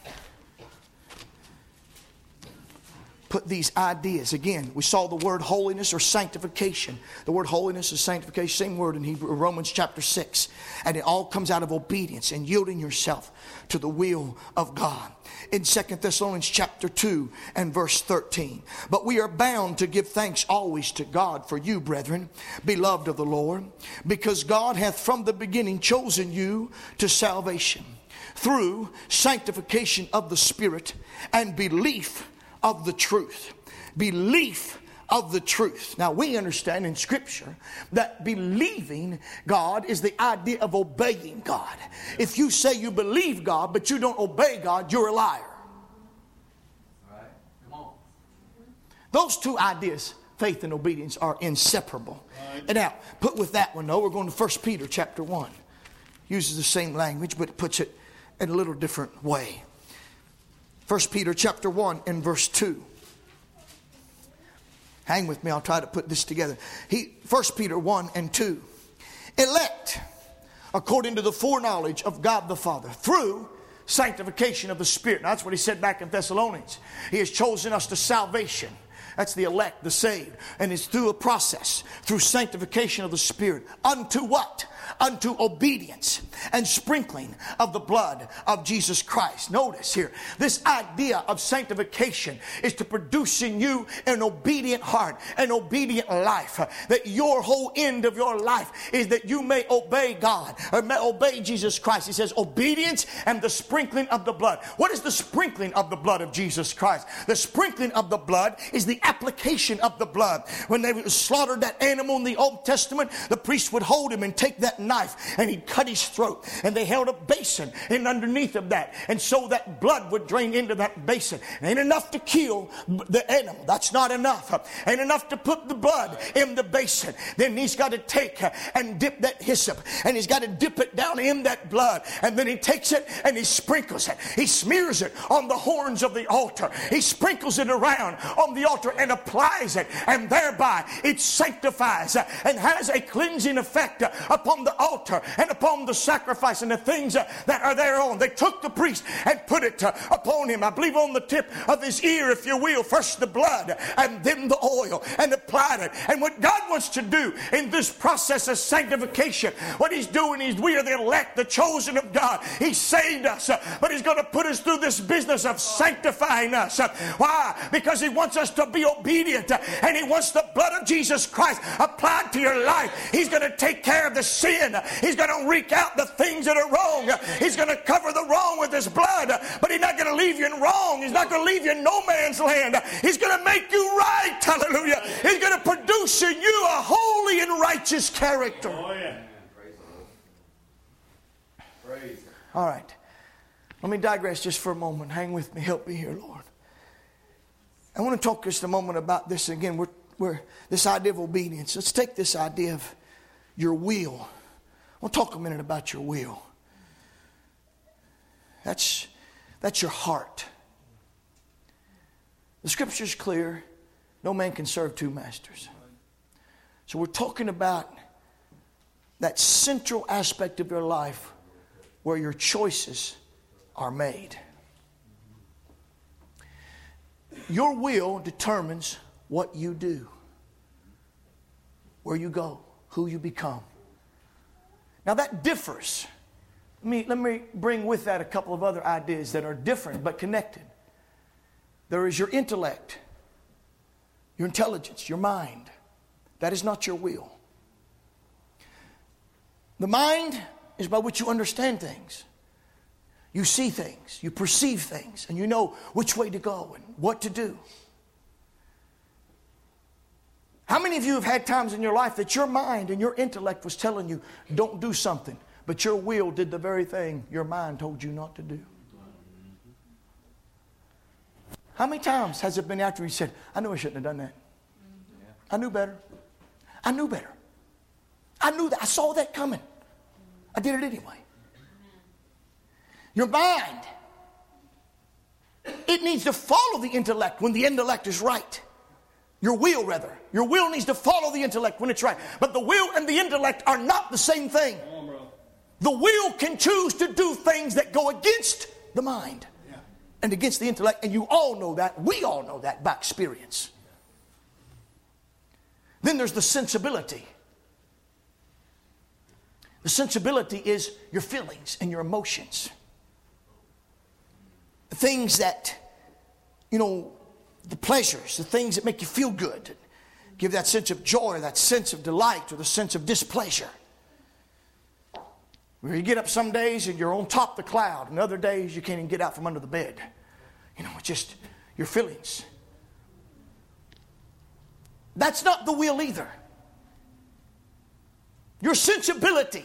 Put these ideas. Again, we saw the word holiness or sanctification. The word holiness is sanctification, same word in Hebrew, Romans chapter 6. And it all comes out of obedience and yielding yourself to the will of God. In 2 Thessalonians chapter 2 and verse 13. But we are bound to give thanks always to God for you, brethren, beloved of the Lord, because God hath from the beginning chosen you to salvation through sanctification of the Spirit and belief of the truth. Belief of the truth. Now we understand in Scripture that believing God is the idea of obeying God. If you say you believe God but you don't obey God, you're a liar. All right. Come on. Those two ideas, faith and obedience, are inseparable. And now, put with that one though, we're going to 1 Peter chapter 1. Uses the same language but puts it in a little different way. 1 Peter chapter 1 and verse 2. Hang with me, I'll try to put this together. 1 Peter 1 and 2. Elect according to the foreknowledge of God the Father through sanctification of the Spirit. Now, that's what he said back in Thessalonians. He has chosen us to salvation. That's the elect, the saved. And it's through a process, through sanctification of the Spirit. Unto what? Unto obedience and sprinkling of the blood of Jesus Christ. Notice here, this idea of sanctification is to produce in you an obedient heart, an obedient life. That your whole end of your life is that you may obey God, or may obey Jesus Christ. He says obedience and the sprinkling of the blood. What is the sprinkling of the blood of Jesus Christ? The sprinkling of the blood is the application of the blood. When they slaughtered that animal in the Old Testament, the priest would hold him and take that knife and he'd cut his throat, and they held a basin in underneath of that, and so that blood would drain into that basin. It ain't enough to kill the animal. That's not enough. Ain't enough to put the blood in the basin. Then he's got to take and dip that hyssop, and he's got to dip it down in that blood, and then he takes it and he sprinkles it. He smears it on the horns of the altar. He sprinkles it around on the altar and applies it, and thereby it sanctifies and has a cleansing effect upon the altar and upon the sacrifice and the things that are thereon. They took the priest and put it upon him, I believe on the tip of his ear, if you will, first the blood and then the oil, and applied it. And what God wants to do in this process of sanctification, what he's doing is, we are the elect, the chosen of God. He saved us, but he's going to put us through this business of sanctifying us. Why? Because he wants us to be obedient, and he wants the blood of Jesus Christ applied to your life. He's going to take care of the sin. He's going to wreak out the things that are wrong. He's going to cover the wrong with his blood, but he's not going to leave you in wrong. He's not going to leave you in no man's land. He's going to make you right. Hallelujah. He's going to produce in you a holy and righteous character. Oh, yeah. Praise the Lord. Praise. All right. Let me digress just for a moment. Hang with me. Help me here, Lord. I want to talk just a moment about this again. We're this idea of obedience. Let's take this idea of your will. We'll talk a minute about your will. That's your heart. The Scripture is clear. No man can serve two masters. So we're talking about that central aspect of your life where your choices are made. Your will determines what you do, where you go, who you become. Now that differs. Let me bring with that a couple of other ideas that are different but connected. There is your intellect, your intelligence, your mind. That is not your will. The mind is by which you understand things. You see things, you perceive things, and you know which way to go and what to do. How many of you have had times in your life that your mind and your intellect was telling you, don't do something, but your will did the very thing your mind told you not to do? How many times has it been after you said, I knew I shouldn't have done that. I knew better. I knew better. I knew that. I saw that coming. I did it anyway. Your mind, it needs to follow the intellect when the intellect is right. Your will, rather. Your will needs to follow the intellect when it's right. But the will and the intellect are not the same thing. The will can choose to do things that go against the mind and against the intellect. And you all know that. We all know that by experience. Then there's the sensibility. The sensibility is your feelings and your emotions. The things that, the pleasures, the things that make you feel good. Give that sense of joy, that sense of delight, or the sense of displeasure. Where you get up some days and you're on top of the cloud, and other days you can't even get out from under the bed. It's just your feelings. That's not the will either. Your sensibility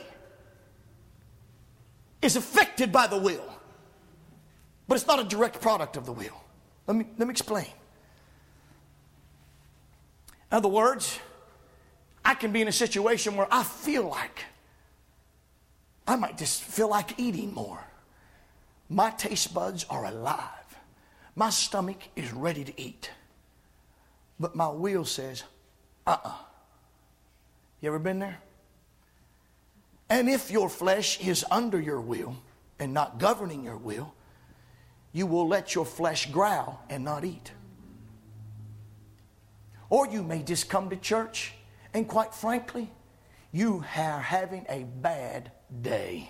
is affected by the will, but it's not a direct product of the will. Let me explain. In other words, I can be in a situation where I feel like I might just feel like eating more. My taste buds are alive. My stomach is ready to eat. But my will says, You ever been there? And if your flesh is under your will and not governing your will, you will let your flesh growl and not eat. Or you may just come to church and quite frankly, you are having a bad day.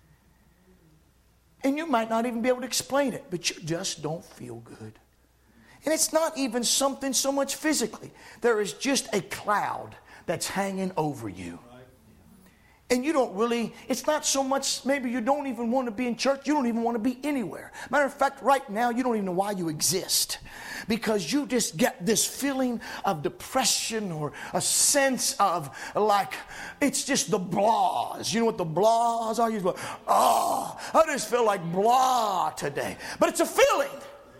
And you might not even be able to explain it, but you just don't feel good. And it's not even something so much physically. There is just a cloud that's hanging over you. And you don't really, it's not so much, maybe you don't even want to be in church. You don't even want to be anywhere. Matter of fact, right now, you don't even know why you exist. Because you just get this feeling of depression or a sense of like, it's just the blahs. You know what the blahs are? You go, I just feel like blah today. But it's a feeling.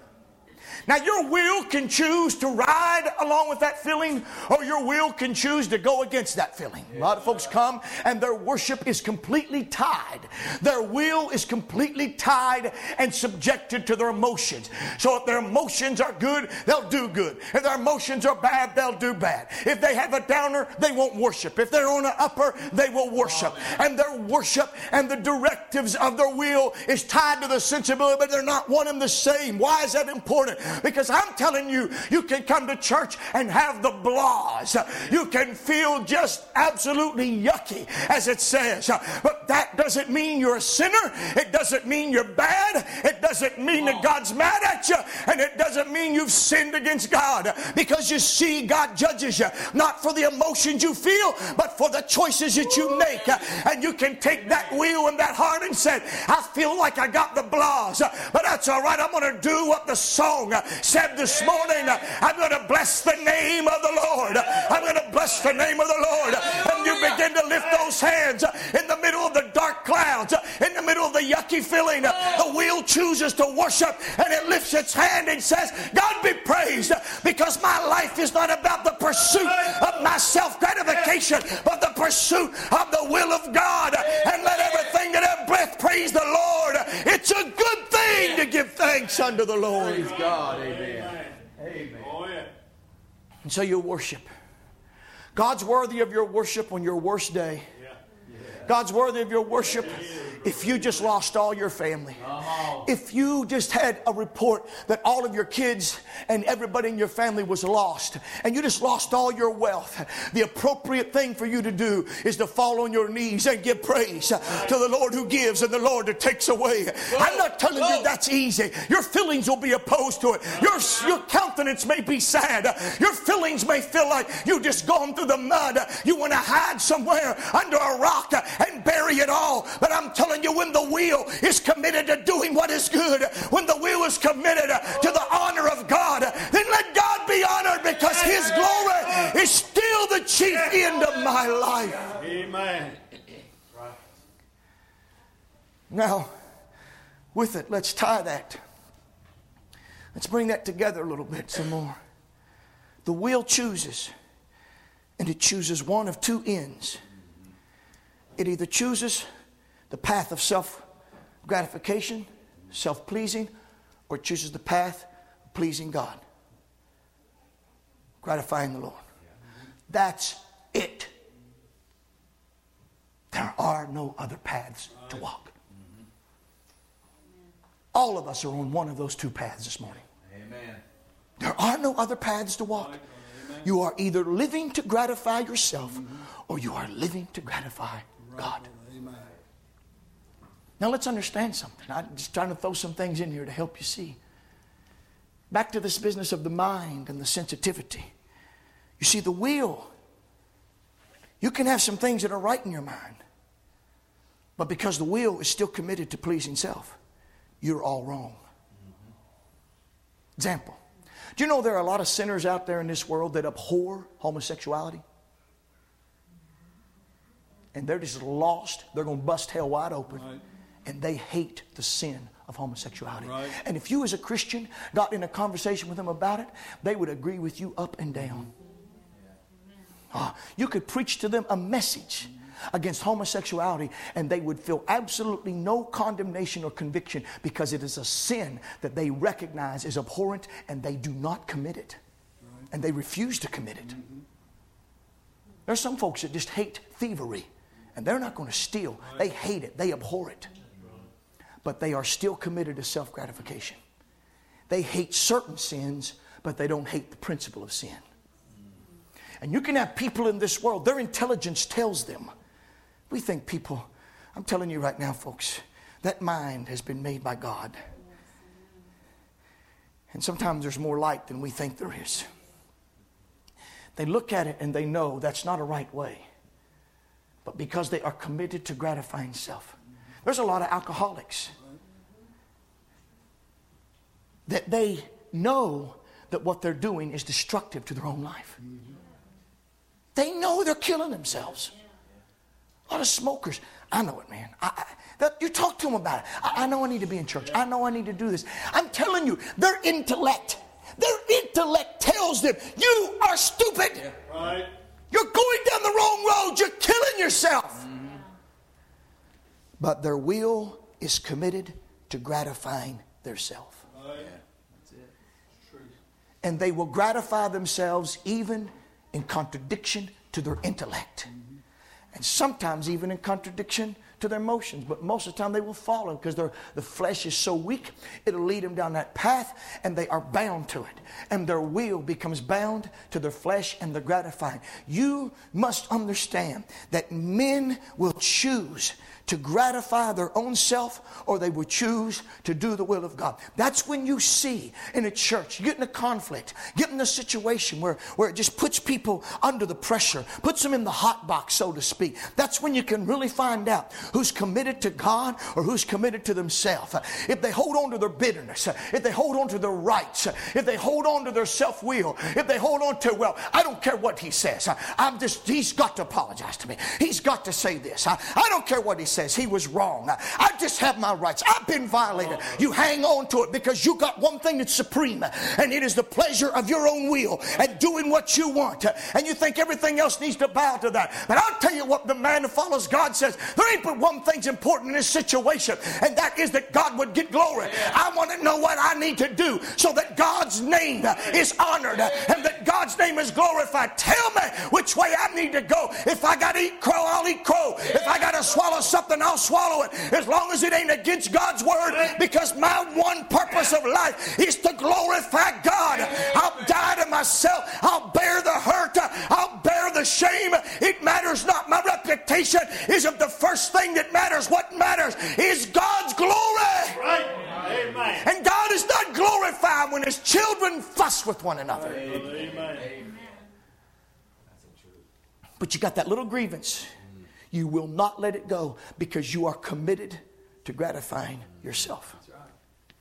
Now, your will can choose to ride along with that feeling, or your will can choose to go against that feeling. A lot of folks come and their worship is completely tied. Their will is completely tied and subjected to their emotions. So if their emotions are good, they'll do good. If their emotions are bad, they'll do bad. If they have a downer, they won't worship. If they're on an upper, they will worship. And their worship and the directives of their will is tied to the sensibility, but they're not one and the same. Why is that important? Because I'm telling you, you can come to church and have the blahs. You can feel just absolutely yucky, as it says. But that doesn't mean you're a sinner. It doesn't mean you're bad. It doesn't mean that God's mad at you. And it doesn't mean you've sinned against God. Because you see, God judges you, not for the emotions you feel, but for the choices that you make. And you can take that will and that heart and say, I feel like I got the blahs, but that's all right. I'm going to do what the song said this morning. I'm going to bless the name of the Lord. I'm going to bless the name of the Lord. And you begin to lift those hands in the middle of the dark clouds, in the middle of the yucky feeling. The will chooses to worship, and it lifts its hand and says, God be praised, because my life is not about the pursuit of my self-gratification, but the pursuit of the will of God. And let everything that have breath praise the Lord. It's a good thing to give thanks unto the Lord. Praise God. Amen. Amen. Oh, yeah. And so you worship. God's worthy of your worship on your worst day. God's worthy of your worship if you just lost all your family. If you just had a report that all of your kids and everybody in your family was lost, and you just lost all your wealth, the appropriate thing for you to do is to fall on your knees and give praise to the Lord who gives and the Lord who takes away. I'm not telling you that's easy. Your feelings will be opposed to it. Your countenance may be sad. Your feelings may feel like you've just gone through the mud. You want to hide somewhere under a rock and bury it all. But I'm telling you, when the will is committed to doing what is good, when the will is committed to the honor of God, then let God be honored, because His glory is still the chief end of my life. Amen. Now, with it, let's tie that. Let's bring that together a little bit some more. The will chooses, and it chooses one of two ends. It either chooses the path of self-gratification, self-pleasing, or it chooses the path of pleasing God, gratifying the Lord. That's it. There are no other paths to walk. All of us are on one of those two paths this morning. Amen. There are no other paths to walk. You are either living to gratify yourself, or you are living to gratify God. Now let's understand something. I'm just trying to throw some things in here to help you see. Back to this business of the mind and the sensitivity. You see, the will, you can have some things that are right in your mind, but because the will is still committed to pleasing self, you're all wrong. Example, Do you know there are a lot of sinners out there in this world that abhor homosexuality? And they're just lost. They're going to bust hell wide open. Right. And they hate the sin of homosexuality. Right. And if you as a Christian got in a conversation with them about it, they would agree with you up and down. You could preach to them a message against homosexuality and they would feel absolutely no condemnation or conviction because it is a sin that they recognize is abhorrent and they do not commit it. Right. And they refuse to commit it. Mm-hmm. There's some folks that just hate thievery and they're not going to steal. Right. They hate it. They abhor it. But they are still committed to self-gratification. They hate certain sins, but they don't hate the principle of sin. And you can have people in this world, their intelligence tells them. We think people, I'm telling you right now, folks, that mind has been made by God. And sometimes there's more light than we think there is. They look at it and they know that's not a right way. But because they are committed to gratifying self. There's a lot of alcoholics that they know that what they're doing is destructive to their own life. They know they're killing themselves. A lot of smokers. I know it, man. You talk to them about it. I know I need to be in church. I know I need to do this. I'm telling you, their intellect tells them, you are stupid. Yeah. Right. You're going down the wrong road. You're killing yourself. Mm-hmm. But their will is committed to gratifying their self. Right. Yeah. That's it. True. And they will gratify themselves even in contradiction to their intellect. Mm-hmm. And sometimes even in contradiction to their emotions. But most of the time they will follow because the flesh is so weak, it'll lead them down that path and they are bound to it. And their will becomes bound to their flesh and the gratifying. You must understand that men will choose to gratify their own self or they will choose to do the will of God. That's when you see in a church, you get in a conflict, get in a situation where it just puts people under the pressure, puts them in the hot box, so to speak. That's when you can really find out who's committed to God or who's committed to themselves. If they hold on to their bitterness, if they hold on to their rights, if they hold on to their self-will, if they hold on to, well, I don't care what he says. He's got to apologize to me. He's got to say this. I don't care what he says. He was wrong. I just have my rights. I've been violated. You hang on to it because you got one thing that's supreme, and it is the pleasure of your own will and doing what you want. And you think everything else needs to bow to that. But I'll tell you what, the man who follows God says, there ain't but one thing's important in this situation, and that is that God would get glory. I want to know what I need to do so that God's name is honored and that God's name is glorified. Tell me which way I need to go. If I got to eat crow, I'll eat crow. If I got to swallow something, I'll swallow it, as long as it ain't against God's word, because my one purpose of life is to glorify God. I'll die to myself. I'll bear the hurt. I'll bear the shame. It matters not. My reputation isn't the first thing that matters. What matters is God's glory. Right. Amen. And God is not glorified when his children fuss with one another. Amen. But you got that little grievance. You will not let it go because you are committed to gratifying yourself. That's right.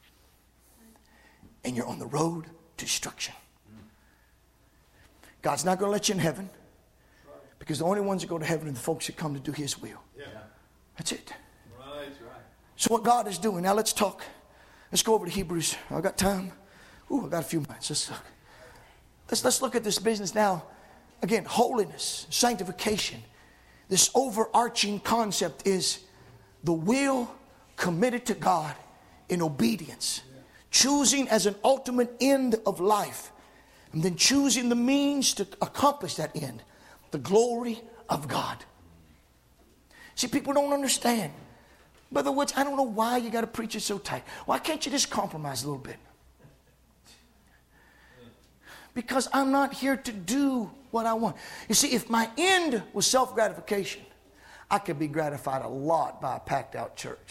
And you're on the road to destruction. God's not going to let you in heaven because the only ones that go to heaven are the folks that come to do his will. Yeah. That's it. Right. So what God is doing, now let's talk. Let's go over to Hebrews. I got time. Ooh, I got a few minutes. Let's look at this business now. Again, holiness, sanctification. This overarching concept is the will committed to God in obedience. Choosing as an ultimate end of life. And then choosing the means to accomplish that end. The glory of God. See, people don't understand. Brother Woods, I don't know why you got to preach it so tight. Why can't you just compromise a little bit? Because I'm not here to do what I want. You see, if my end was self-gratification, I could be gratified a lot by a packed out church.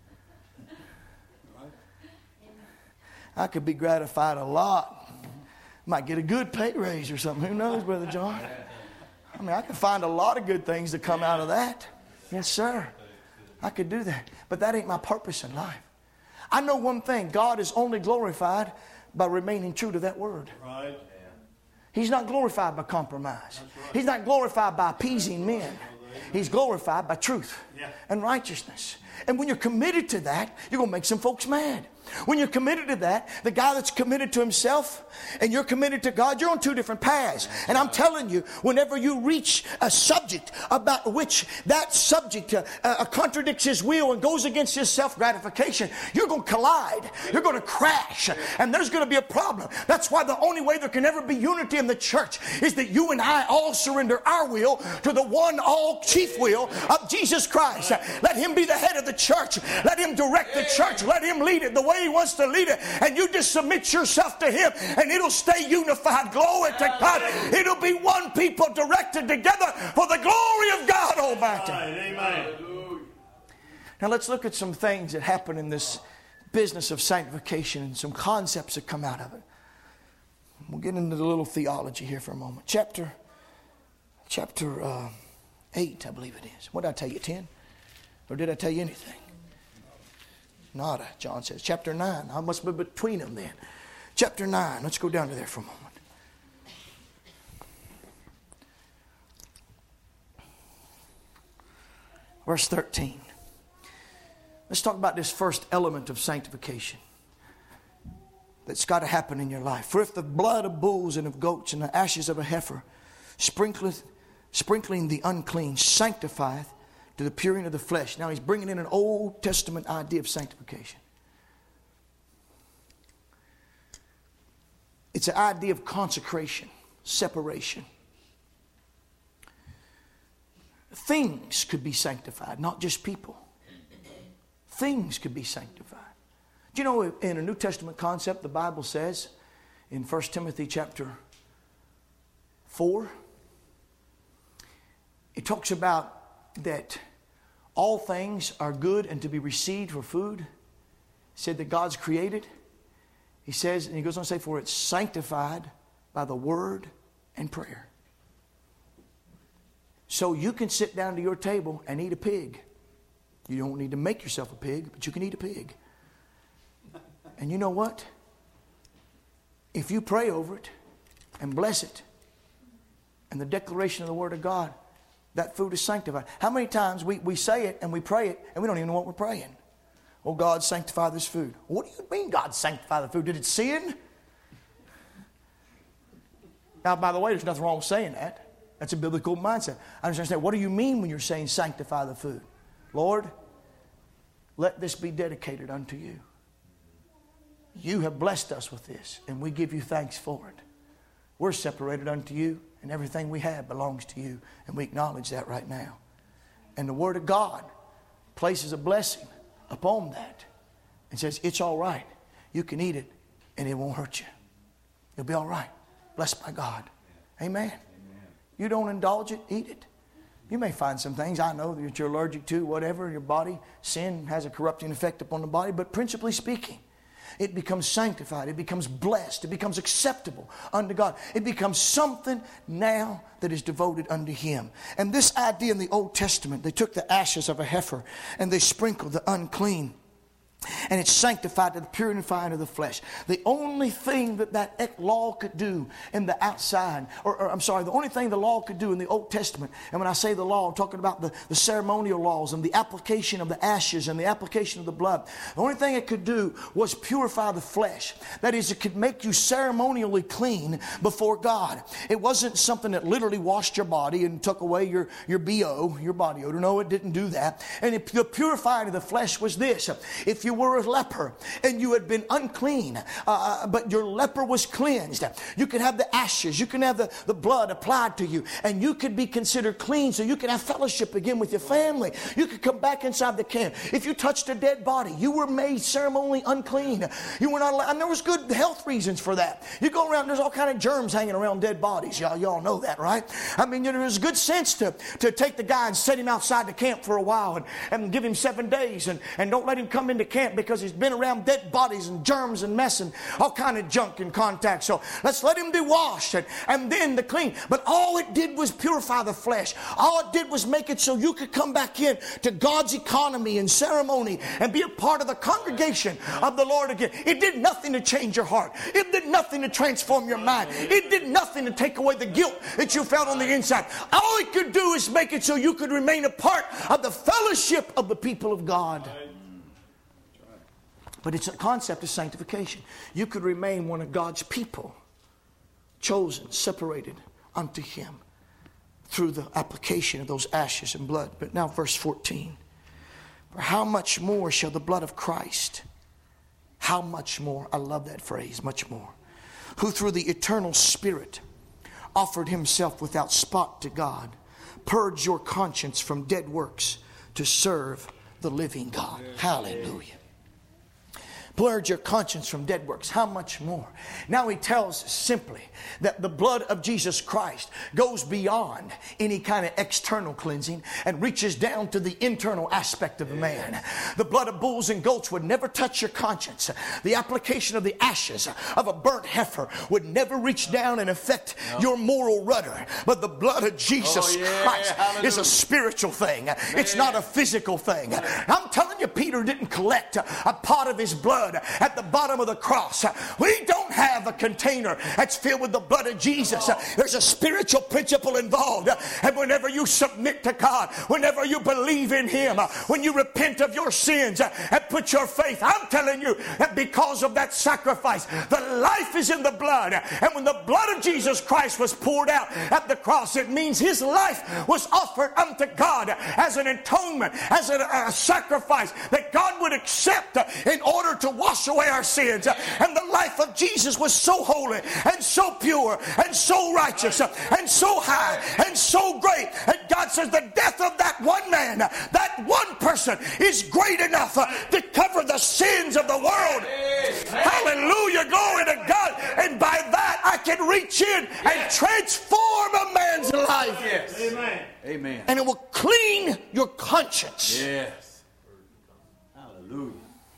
I could be gratified a lot. Might get a good pay raise or something. Who knows, Brother John? I mean, I can find a lot of good things to come out of that. Yes, sir. I could do that. But that ain't my purpose in life. I know one thing. God is only glorified by remaining true to that word. Right. He's not glorified by compromise. He's not glorified by appeasing men. He's glorified by truth and righteousness. And when you're committed to that, you're going to make some folks mad. When you're committed to that, the guy that's committed to himself and you're committed to God, you're on two different paths. And I'm telling you, whenever you reach a subject about which that subject contradicts his will and goes against his self-gratification, you're going to collide. You're going to crash. And there's going to be a problem. That's why the only way there can ever be unity in the church is that you and I all surrender our will to the one all chief will of Jesus Christ. Let Him be the head of the church. Let Him direct the church. Let Him lead it the way He wants to lead it. And you just submit yourself to Him and it'll stay unified. Glory to God. It'll be one people directed together for the glory of God Almighty. Amen. Now let's look at some things that happen in this business of sanctification and some concepts that come out of it. We'll get into the little theology here for a moment. Chapter 8, I believe it is. What did I tell you, 10? Or did I tell you anything? Nada, John says. Chapter 9. I must be between them then. Chapter 9. Let's go down to there for a moment. Verse 13. Let's talk about this first element of sanctification that's got to happen in your life. For if the blood of bulls and of goats and the ashes of a heifer, sprinkling the unclean, sanctifieth to the puring of the flesh. Now he's bringing in an Old Testament idea of sanctification. It's an idea of consecration, separation. Things could be sanctified, not just people. Things could be sanctified. Do you know in a New Testament concept, the Bible says in 1 Timothy chapter 4, it talks about that all things are good and to be received for food. He said that God's created. He says, and he goes on to say, for it's sanctified by the word and prayer. So you can sit down to your table and eat a pig. You don't need to make yourself a pig, but you can eat a pig. And you know what? If you pray over it and bless it, and the declaration of the Word of God, that food is sanctified. How many times we say it and we pray it and we don't even know what we're praying? Oh, God, sanctify this food. What do you mean, God, sanctify the food? Did it sin? Now, by the way, there's nothing wrong with saying that. That's a biblical mindset. I understand. What do you mean when you're saying sanctify the food? Lord, let this be dedicated unto you. You have blessed us with this, and we give you thanks for it. We're separated unto you, and everything we have belongs to you, and we acknowledge that right now. And the Word of God places a blessing upon that and says, it's all right. You can eat it, and it won't hurt you. You'll be all right. Blessed by God. Amen. You don't indulge it, eat it. You may find some things, I know, that you're allergic to, whatever, in your body. Sin has a corrupting effect upon the body, but principally speaking, it becomes sanctified. It becomes blessed. It becomes acceptable unto God. It becomes something now that is devoted unto Him. And this idea in the Old Testament, they took the ashes of a heifer and they sprinkled the unclean. And it's sanctified to the purifying of the flesh. The only thing that law could do in the outside, the only thing the law could do in the Old Testament, and when I say the law, I'm talking about the ceremonial laws and the application of the ashes and the application of the blood. The only thing it could do was purify the flesh. That is, it could make you ceremonially clean before God. It wasn't something that literally washed your body and took away your BO, your body odor. No, it didn't do that. And the purifying of the flesh was this. If you were a leper and you had been unclean, but your leper was cleansed, you could have the ashes, you can have the blood applied to you, and you could be considered clean, so you could have fellowship again with your family. You could come back inside the camp. If you touched a dead body, you were made ceremonially unclean. You were not allowed, and there was good health reasons for that. You go around, there's all kind of germs hanging around dead bodies. Y'all know that, right? I mean, there's good sense to take the guy and set him outside the camp for a while and give him 7 days and don't let him come into camp can't because he's been around dead bodies and germs and mess and all kind of junk in contact. So let's let him be washed and then the clean. But all it did was purify the flesh. All it did was make it so you could come back in to God's economy and ceremony and be a part of the congregation of the Lord again. It did nothing to change your heart. It did nothing to transform your mind. It did nothing to take away the guilt that you felt on the inside. All it could do is make it so you could remain a part of the fellowship of the people of God. But it's a concept of sanctification. You could remain one of God's people, chosen, separated unto Him through the application of those ashes and blood. But now verse 14. For how much more shall the blood of Christ, how much more, I love that phrase, much more, who through the eternal Spirit offered Himself without spot to God, purge your conscience from dead works to serve the living God. Hallelujah. Purge your conscience from dead works. How much more? Now he tells us simply that the blood of Jesus Christ goes beyond any kind of external cleansing and reaches down to the internal aspect of a man. The blood of bulls and goats would never touch your conscience. The application of the ashes of a burnt heifer would never reach down and affect your moral rudder. But the blood of Jesus Christ is a spiritual thing. It's not a physical thing. I'm telling you, Peter didn't collect a pot of his blood at the bottom of the cross. We don't have a container that's filled with the blood of Jesus. There's a spiritual principle involved. And whenever you submit to God, whenever you believe in Him, when you repent of your sins and put your faith, I'm telling you that because of that sacrifice, the life is in the blood. And when the blood of Jesus Christ was poured out at the cross, it means His life was offered unto God as an atonement, as a sacrifice that God would accept in order to wash away our sins. And the life of Jesus was so holy and so pure and so righteous and so high and so great. And God says the death of that one man, that one person is great enough to cover the sins of the world. Hallelujah. Glory to God. And by that I can reach in and transform a man's life. Yes. Amen. Amen. And it will clean your conscience. Yes. Hallelujah.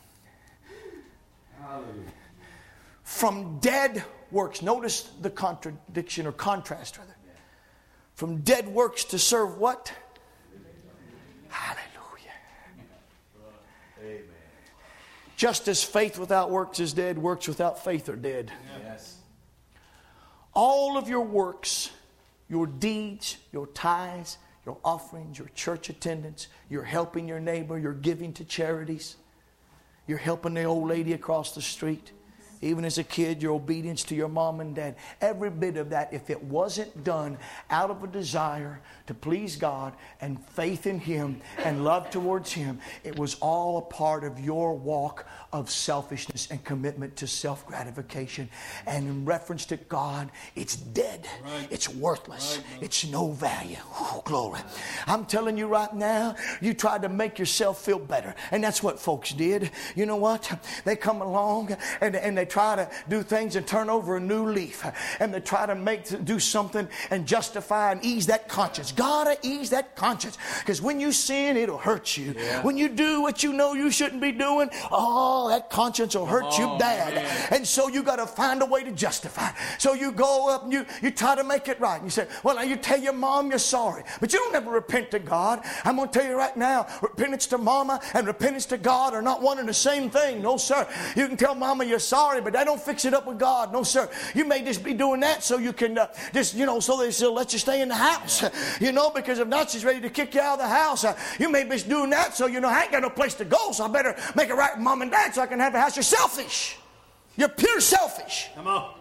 From dead works. Notice the contradiction or contrast rather. From dead works to serve what? Hallelujah. Amen. Just as faith without works is dead, works without faith are dead. Yes. All of your works, your deeds, your tithes, your offerings, your church attendance, you're helping your neighbor, you're giving to charities, you're helping the old lady across the street. Even as a kid, your obedience to your mom and dad. Every bit of that, if it wasn't done out of a desire to please God and faith in Him and love towards Him, it was all a part of your walk of selfishness and commitment to self-gratification. And in reference to God, it's dead. Right. It's worthless. Right. It's no value. Ooh, glory. I'm telling you right now, you tried to make yourself feel better. And that's what folks did. You know what? They come along and they try to do things and turn over a new leaf. And they try to do something and justify and ease that conscience. Gotta ease that conscience. Because when you sin, it'll hurt you. Yeah. When you do what you know you shouldn't be doing, that conscience will hurt you bad. Man. And so you got to find a way to justify. So you go up and you try to make it right. And you say, well, now you tell your mom you're sorry. But you don't ever repent to God. I'm going to tell you right now, repentance to mama and repentance to God are not one and the same thing. No, sir. You can tell mama you're sorry, but that don't fix it up with God. No, sir. You may just be doing that so you can so they still let you stay in the house. Because if not, she's ready to kick you out of the house. You may be doing that so I ain't got no place to go, so I better make it right with mom and dad so I can have a house. You're selfish. You're pure selfish. Come on.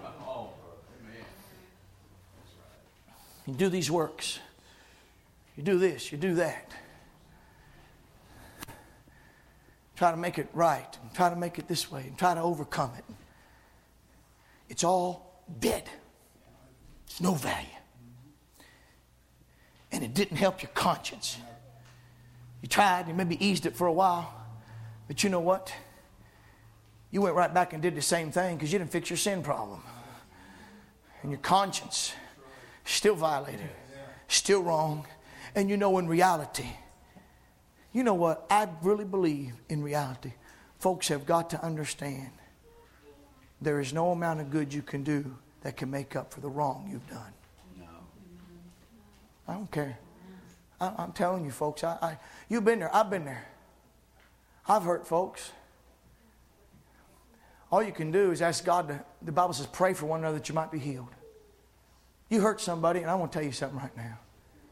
You do these works. You do this. You do that. Try to make it right. And try to make it this way. And try to overcome it. It's all dead. It's no value. And it didn't help your conscience. You tried. You maybe eased it for a while. But you know what? You went right back and did the same thing because you didn't fix your sin problem. And your conscience still violated. Still wrong. And in reality, you know what? I really believe in reality. Folks have got to understand there is no amount of good you can do that can make up for the wrong you've done. No. I don't care. I'm telling you, folks, you've been there. I've been there. I've hurt folks. All you can do is ask God to, the Bible says, pray for one another that you might be healed. You hurt somebody, and I want to tell you something right now.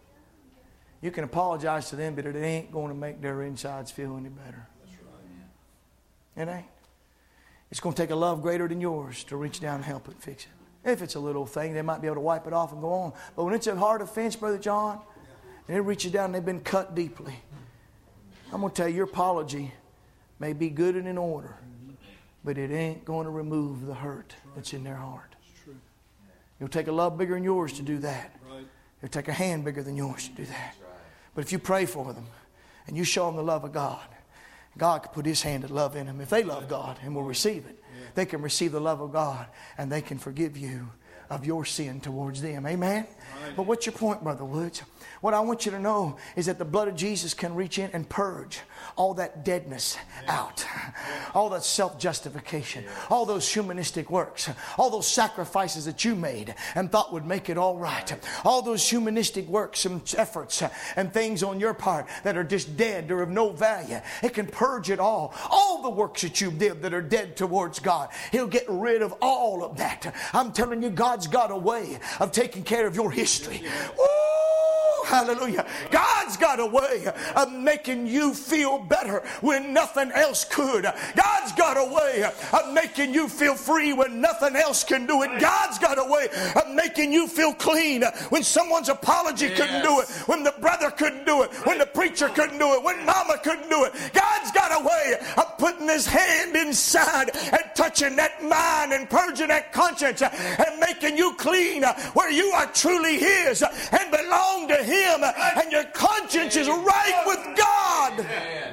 You can apologize to them, but it ain't going to make their insides feel any better. That's right. It ain't. It's going to take a love greater than yours to reach down and help it fix it. If it's a little thing, they might be able to wipe it off and go on. But when it's a hard offense, Brother John, and it reaches down and they've been cut deeply, I'm going to tell you, your apology may be good and in order, but it ain't going to remove the hurt that's in their heart. It'll take a love bigger than yours to do that. It'll take a hand bigger than yours to do that. But if you pray for them and you show them the love of God, God can put His hand of love in them. If they love God and will receive it, they can receive the love of God and they can forgive you of your sin towards them. Amen? But what's your point, Brother Woods? What I want you to know is that the blood of Jesus can reach in and purge all that deadness out. All that self-justification. All those humanistic works. All those sacrifices that you made and thought would make it all right. All those humanistic works and efforts and things on your part that are just dead or of no value. It can purge it all. All the works that you did that are dead towards God. He'll get rid of all of that. I'm telling you, God's got a way of taking care of your history. Woo! Hallelujah. God's got a way of making you feel better when nothing else could. God's got a way of making you feel free when nothing else can do it. God's got a way of making you feel clean when someone's apology couldn't do it, when the brother couldn't do it, when the preacher couldn't do it, when mama couldn't do it. God's got a way of putting His hand inside and touching that mind and purging that conscience and making you clean where you are truly His and belong to Him. And your conscience is right with God. Amen.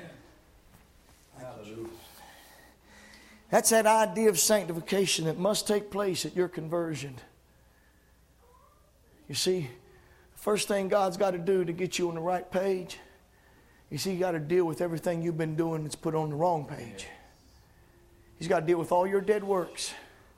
Hallelujah. That's that idea of sanctification that must take place at your conversion. You see, the first thing God's got to do to get you on the right page, you see, you got to deal with everything you've been doing that's put on the wrong page. He's got to deal with all your dead works.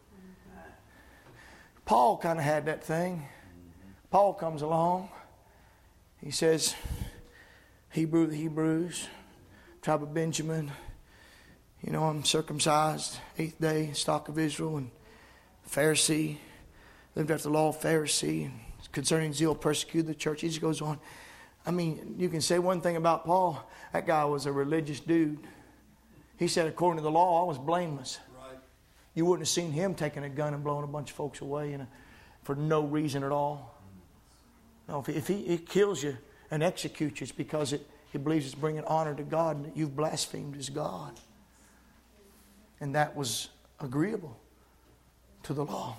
Paul kind of had that thing. Paul comes along. He says, Hebrew of the Hebrews, tribe of Benjamin. You know, I'm circumcised, 8th day, stock of Israel, and Pharisee. Lived after the law of Pharisee. And concerning zeal, persecuted the church. He just goes on. I mean, you can say one thing about Paul. That guy was a religious dude. He said, according to the law, I was blameless. Right. You wouldn't have seen him taking a gun and blowing a bunch of folks away for no reason at all. No, if he kills you and executes you, it's because he believes it's bringing honor to God and that you've blasphemed His God. And that was agreeable to the law.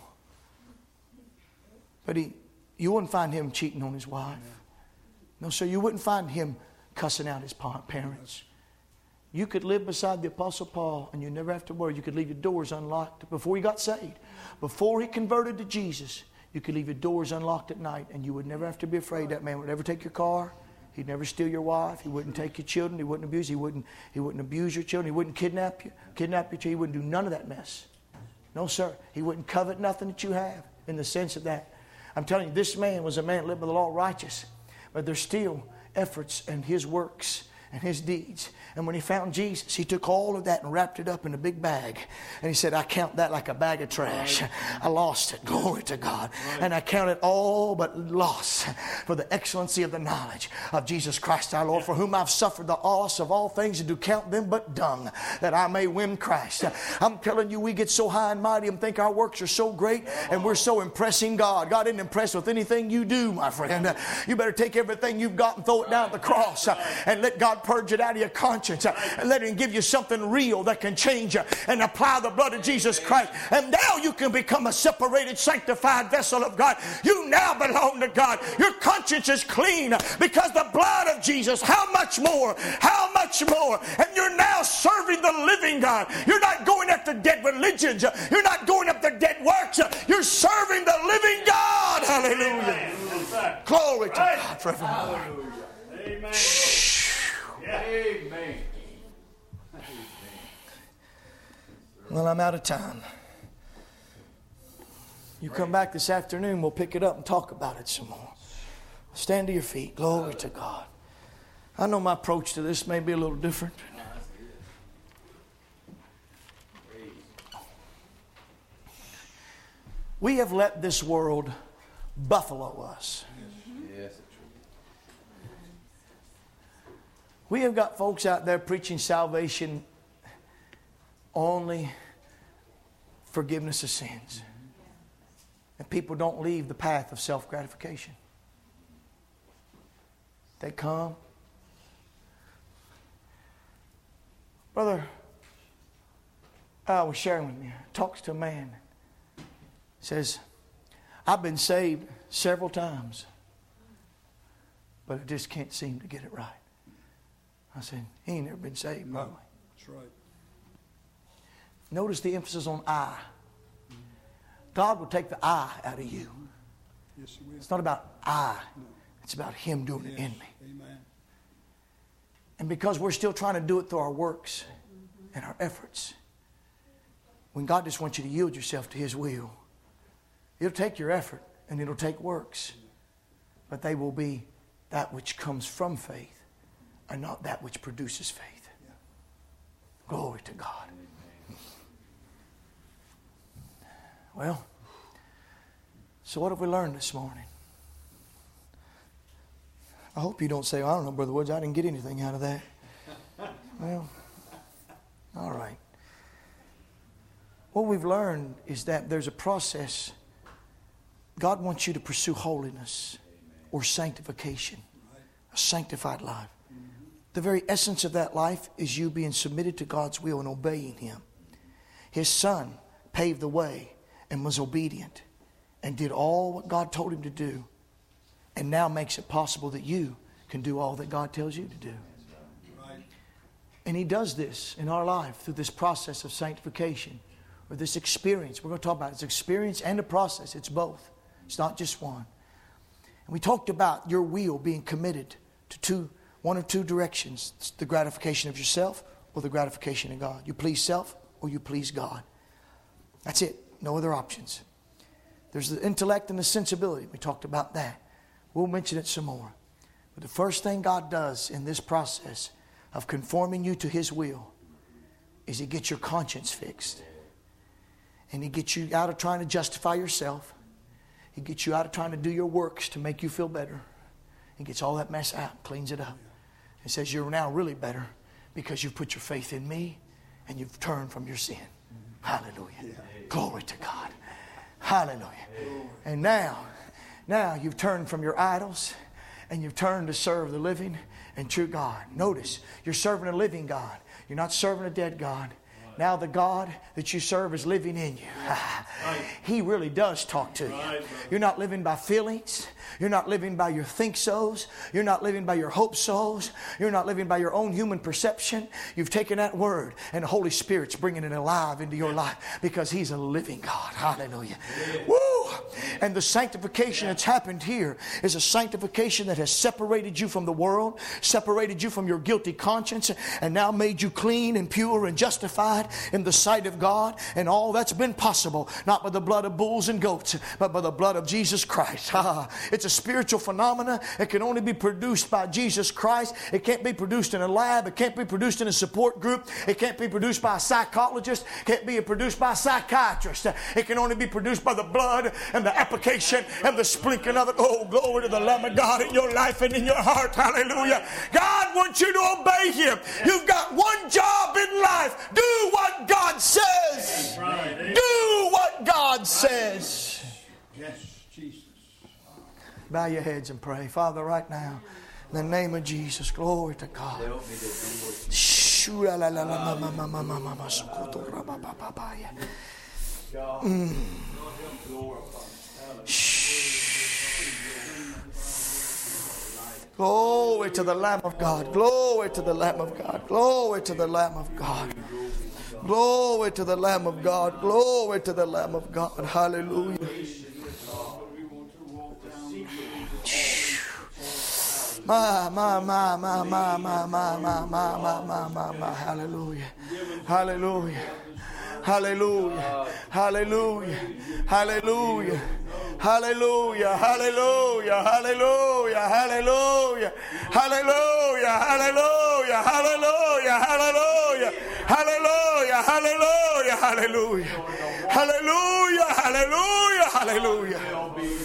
But you wouldn't find him cheating on his wife. No, sir, you wouldn't find him cussing out his parents. You could live beside the Apostle Paul and you never have to worry. You could leave your doors unlocked before he got saved. Before he converted to Jesus, you could leave your doors unlocked at night and you would never have to be afraid that man would ever take your car. He'd never steal your wife. He wouldn't take your children. He wouldn't abuse. He wouldn't abuse your children. He wouldn't kidnap your children. He wouldn't do none of that mess. No, sir. He wouldn't covet nothing that you have in the sense of that. I'm telling you, this man was a man that lived by the law righteous. But there's still efforts and his works and his deeds. And when he found Jesus, he took all of that and wrapped it up in a big bag. And he said, I count that like a bag of trash. I lost it. Glory to God. And I count it all but loss for the excellency of the knowledge of Jesus Christ our Lord, for whom I've suffered the loss of all things and do count them but dung, that I may win Christ. I'm telling you, we get so high and mighty and think our works are so great and we're so impressing God. God isn't impressed with anything you do, my friend. You better take everything you've got and throw it down at the cross and let God purge it out of your conscience and let Him give you something real that can change you and apply the blood of Jesus Christ. And now you can become a separated, sanctified vessel of God. You now belong to God. Your conscience is clean because the blood of Jesus. How much more? How much more? And you're now serving the living God. You're not going after dead religions. You're not going after dead works. You're serving the living God. Hallelujah. Glory to God forevermore. Amen. Amen. Well, I'm out of time. You come back this afternoon, we'll pick it up and talk about it some more. Stand to your feet. Glory to God. I know my approach to this may be a little different. We have let this world buffalo us. We have got folks out there preaching salvation only forgiveness of sins. And people don't leave the path of self-gratification. They come. Brother, I was sharing with me, talks to a man. Says, I've been saved several times, but I just can't seem to get it right. I said, he ain't never been saved, probably. That's right. Notice the emphasis on I. God will take the I out of you. Yes, He will. It's not about I. It's about Him doing it in me. Amen. And because we're still trying to do it through our works and our efforts, when God just wants you to yield yourself to His will, it'll take your effort and it'll take works. But they will be that which comes from faith and not that which produces faith. Glory to God. Well, so what have we learned this morning? I hope you don't say, I don't know, Brother Woods, I didn't get anything out of that. Well, all right. What we've learned is that there's a process. God wants you to pursue holiness or sanctification, a sanctified life. The very essence of that life is you being submitted to God's will and obeying Him. His Son paved the way and was obedient and did all what God told Him to do, and now makes it possible that you can do all that God tells you to do. And He does this in our life through this process of sanctification, or this experience. We're going to talk about it. It's experience and a process. It's both. It's not just one. And we talked about your will being committed to one of two directions. It's the gratification of yourself or the gratification of God. You please self or you please God. That's it. No other options. There's the intellect and the sensibility. We talked about that. We'll mention it some more. But the first thing God does in this process of conforming you to His will is He gets your conscience fixed. And He gets you out of trying to justify yourself. He gets you out of trying to do your works to make you feel better. He gets all that mess out, cleans it up. He says you're now really better because you've put your faith in me and you've turned from your sin. Hallelujah. Glory to God. Hallelujah. And now you've turned from your idols and you've turned to serve the living and true God. Notice, you're serving a living God. You're not serving a dead God. Now the God that you serve is living in you. He really does talk to you. You're not living by feelings. You're not living by your think-sos. You're not living by your hope-sos. You're not living by your own human perception. You've taken that word and the Holy Spirit's bringing it alive into your life because He's a living God. Hallelujah. Woo! And the sanctification that's happened here is a sanctification that has separated you from the world, separated you from your guilty conscience, and now made you clean and pure and justified in the sight of God. And all that's been possible, not by the blood of bulls and goats, but by the blood of Jesus Christ. It's a spiritual phenomena. It can only be produced by Jesus Christ. It can't be produced in a lab. It can't be produced in a support group. It can't be produced by a psychologist. It can't be produced by a psychiatrist. It can only be produced by the blood and the application and the sprinkling of it. Oh, glory to the Lamb of God in your life and in your heart. Hallelujah. God wants you to obey Him. You've got one job in life. Do what God says. Do what God says. Yes, Jesus. Bow your heads and pray. Father, right now, in the name of Jesus, glory to God. Glory to the Lamb of God. Glory to the Lamb of God. Glory to the Lamb of God. Glory to the Lamb of God. Glory to the Lamb of God. Hallelujah. Hallelujah. Hallelujah. Hallelujah. Hallelujah. Hallelujah. Hallelujah. Hallelujah. Hallelujah. Hallelujah. Hallelujah. Hallelujah. Hallelujah. Hallelujah. Hallelujah. Hallelujah. Hallelujah. Hallelujah. Hallelujah. Hallelujah.